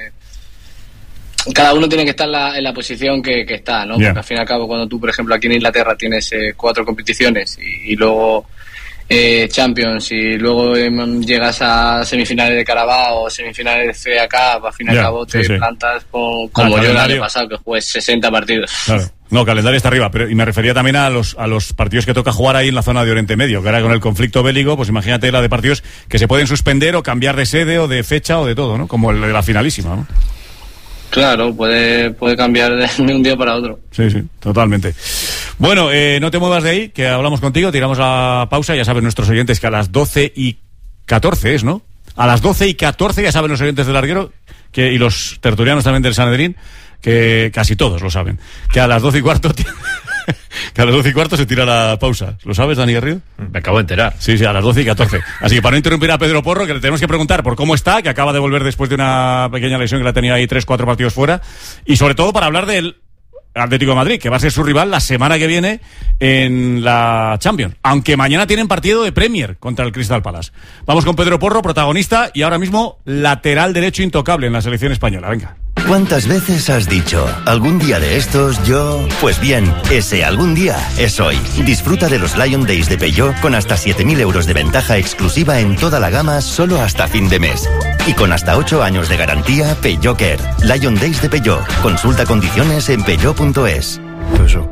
Speaker 20: Cada uno tiene que estar en la posición que está, ¿no? Porque al fin y al cabo, cuando tú, por ejemplo, aquí en Inglaterra tienes 4 competiciones y luego Champions y luego llegas a semifinales de Carabao o semifinales de FA Cup, al fin y al cabo te plantas como yo el año pasado, que jugué 60 partidos.
Speaker 22: Claro. No, calendario está arriba, pero y me refería también a los partidos que toca jugar ahí en la zona de Oriente Medio, que ahora con el conflicto bélico, pues imagínate la de partidos que se pueden suspender o cambiar de sede o de fecha o de todo, ¿no? Como el de la finalísima, ¿no?
Speaker 20: Claro, puede cambiar de un día para otro.
Speaker 22: Sí, totalmente. Bueno, no te muevas de ahí, que hablamos contigo, tiramos la pausa. Ya saben nuestros oyentes que a las 12:14 es, ¿no? A las 12:14 ya saben los oyentes del Larguero y los tertulianos también del Sanedrín, que casi todos lo saben, que a las 12:15 que a las 12:15 se tira la pausa. ¿Lo sabes, Dani Garrido?
Speaker 9: Me acabo de enterar.
Speaker 22: Sí, a las 12:14. Así que para no interrumpir a Pedro Porro, que le tenemos que preguntar por cómo está, que acaba de volver después de una pequeña lesión que la tenía ahí 3-4 partidos fuera, y sobre todo para hablar del Atlético de Madrid, que va a ser su rival la semana que viene en la Champions, aunque mañana tienen partido de Premier contra el Crystal Palace. Vamos con Pedro Porro, protagonista y ahora mismo lateral derecho intocable en la selección española. Venga.
Speaker 4: ¿Cuántas veces has dicho, algún día de estos yo...? Pues bien, ese algún día es hoy. Disfruta de los Lion Days de Peugeot con hasta 7.000 euros de ventaja exclusiva en toda la gama solo hasta fin de mes. Y con hasta 8 años de garantía, Peugeot Care. Lion Days de Peugeot. Consulta condiciones en peugeot.es. Eso.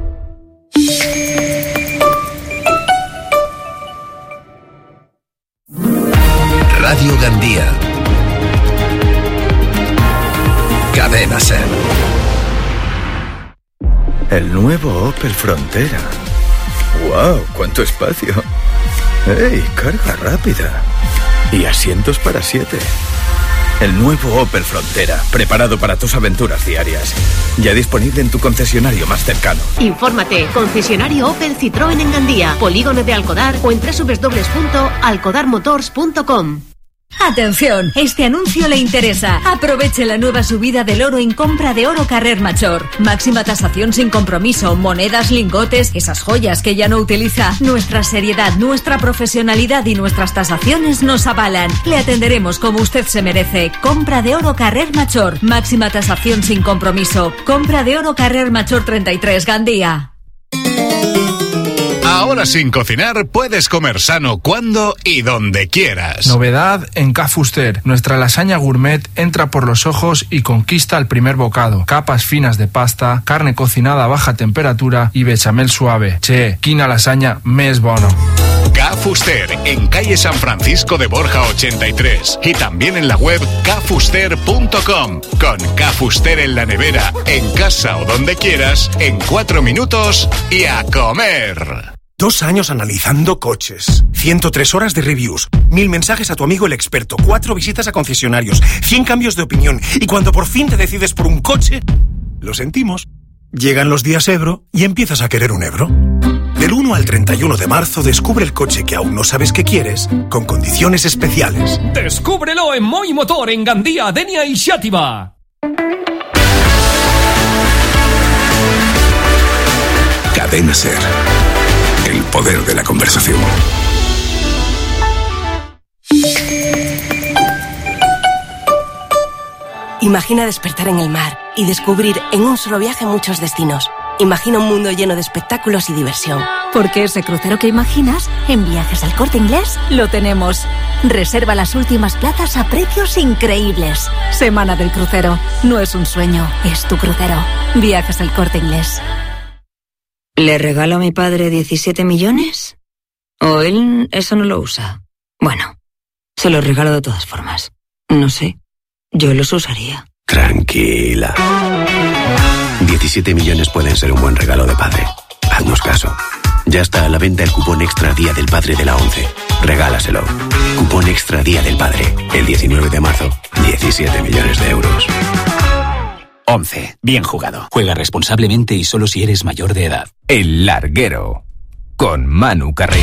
Speaker 8: Radio Gandía. Cadena SER.
Speaker 19: El nuevo Opel Frontera. ¡Wow! ¡Cuánto espacio! ¡Ey! Carga rápida. Y asientos para 7. El nuevo Opel Frontera, preparado para tus aventuras diarias. Ya disponible en tu concesionario más cercano.
Speaker 21: Infórmate, concesionario Opel Citroën en Gandía, Polígono de Alcodar o en www.alcodarmotors.com.
Speaker 25: Atención, este anuncio le interesa. Aproveche la nueva subida del oro en compra de oro Carrer Major. Máxima tasación sin compromiso, monedas, lingotes, esas joyas que ya no utiliza. Nuestra seriedad, nuestra profesionalidad y nuestras tasaciones nos avalan. Le atenderemos como usted se merece. Compra de oro Carrer Major. Máxima tasación sin compromiso. Compra de oro Carrer Major 33, Gandía.
Speaker 26: Ahora sin cocinar puedes comer sano cuando y donde quieras.
Speaker 27: Novedad en Cafuster. Nuestra lasaña gourmet entra por los ojos y conquista el primer bocado. Capas finas de pasta, carne cocinada a baja temperatura y bechamel suave. Che, quina lasaña més bono.
Speaker 26: Cafuster, en calle San Francisco de Borja 83 y también en la web cafuster.com. Con Cafuster en la nevera, en casa o donde quieras, en 4 minutos y a comer.
Speaker 28: 2 años analizando coches, 103 horas de reviews, 1000 mensajes a tu amigo el experto, 4 visitas a concesionarios, 100 cambios de opinión, y cuando por fin te decides por un coche, lo sentimos. Llegan los días Ebro y empiezas a querer un Ebro. Del 1 al 31 de marzo descubre el coche que aún no sabes que quieres, con condiciones especiales.
Speaker 29: Descúbrelo en Moi Motor en Gandía, Denia y Xàtiva.
Speaker 8: Cadena SER. El poder de la conversación.
Speaker 30: Imagina despertar en el mar y descubrir en un solo viaje muchos destinos. Imagina un mundo lleno de espectáculos y diversión.
Speaker 25: Porque ese crucero que imaginas, en Viajes al Corte Inglés lo tenemos. Reserva las últimas plazas a precios increíbles. Semana del crucero. No es un sueño, es tu crucero. Viajes al Corte Inglés.
Speaker 31: ¿Le regalo a mi padre 17 millones? ¿O él eso no lo usa? Bueno, se los regalo de todas formas. No sé, yo los usaría.
Speaker 8: Tranquila. 17 millones pueden ser un buen regalo de padre. Haznos caso. Ya está a la venta el cupón Extra Día del Padre de la 11. Regálaselo. Cupón Extra Día del Padre. El 19 de marzo. 17 millones de euros.
Speaker 32: 11. Bien jugado. Juega responsablemente y solo si eres mayor de edad.
Speaker 33: El Larguero. Con Manu Carreño.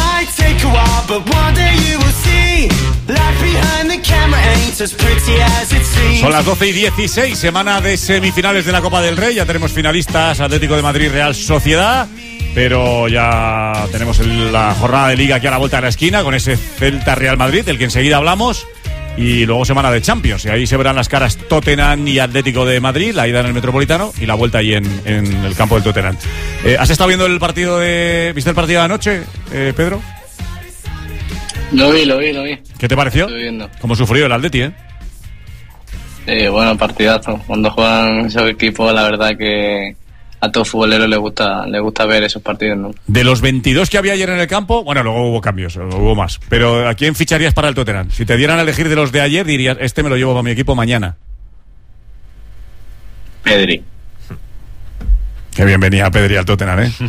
Speaker 22: Son las 12:16, semana de semifinales de la Copa del Rey. Ya tenemos finalistas, Atlético de Madrid, Real Sociedad. Pero ya tenemos la jornada de Liga aquí a la vuelta de la esquina con ese Celta Real Madrid, del que enseguida hablamos. Y luego semana de Champions, y ahí se verán las caras Tottenham y Atlético de Madrid, la ida en el Metropolitano y la vuelta ahí en el campo del Tottenham. ¿Has estado viendo el partido ¿Viste el partido de anoche, Pedro?
Speaker 20: Lo vi.
Speaker 22: ¿Qué te pareció?
Speaker 20: Estoy viendo.
Speaker 22: ¿Cómo sufrió el Atleti,
Speaker 20: Bueno, partidazo. Cuando juegan esos equipos, la verdad que a todo futbolero le gusta ver esos partidos, ¿no?
Speaker 22: De los 22 que había ayer en el campo, bueno, luego hubo cambios, hubo más, pero ¿a quién ficharías para el Tottenham? Si te dieran a elegir de los de ayer, dirías, este me lo llevo para mi equipo mañana.
Speaker 20: Pedri.
Speaker 22: Qué bien venía Pedri al Tottenham, ¿eh?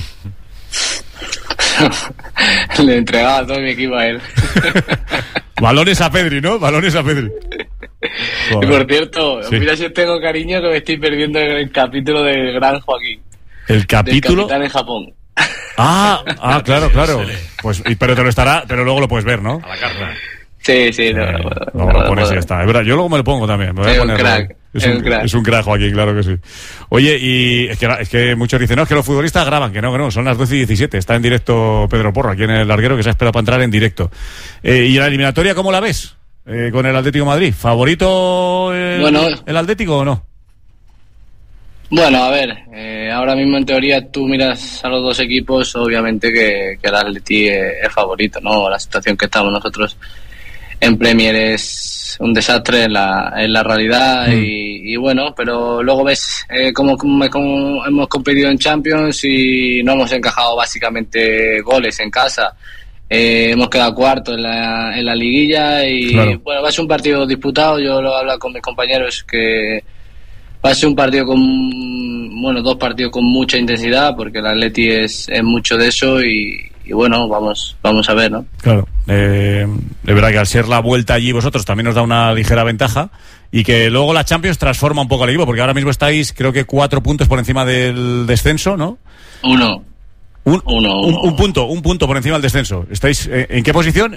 Speaker 20: Le entregaba todo mi equipo a él.
Speaker 22: Balones a Pedri, ¿no? Balones a Pedri.
Speaker 20: Y por cierto, sí. Mira si os tengo cariño que me estoy perdiendo el capítulo del gran Joaquín.
Speaker 22: ¿El capítulo?
Speaker 20: Del capitán en Japón.
Speaker 22: Claro. Pues, pero pero luego lo puedes ver, ¿no?
Speaker 20: A la carta. Sí,
Speaker 22: no, lo pones y ya está. Es verdad, yo luego me lo pongo también. Me voy a poner,
Speaker 20: un crack.
Speaker 22: Es un crack, Joaquín, claro que sí. Oye, y es que muchos dicen, no, es que los futbolistas graban, que no, son las 12:17. Está en directo Pedro Porro, aquí en el larguero, que se ha esperado para entrar en directo. ¿Y la eliminatoria cómo la ves? Con el Atlético de Madrid. ¿Favorito el Atlético o no?
Speaker 20: Bueno, a ver, ahora mismo en teoría tú miras a los dos equipos, obviamente que el Atleti es favorito, ¿no? La situación que estamos nosotros en Premier es un desastre en la realidad y bueno, pero luego ves cómo hemos competido en Champions y no hemos encajado básicamente goles en casa. Hemos quedado cuarto en la liguilla y claro. Bueno, va a ser un partido disputado. Yo lo he hablado con mis compañeros que va a ser un partido dos partidos con mucha intensidad porque el Atleti es mucho de eso y bueno, vamos a ver, ¿no?
Speaker 22: Claro, de verdad que al ser la vuelta allí vosotros también nos da una ligera ventaja y que luego la Champions transforma un poco al equipo porque ahora mismo estáis creo que 4 puntos por encima del descenso, ¿no?
Speaker 20: Uno.
Speaker 22: Un punto por encima del descenso. ¿Estáis en qué posición?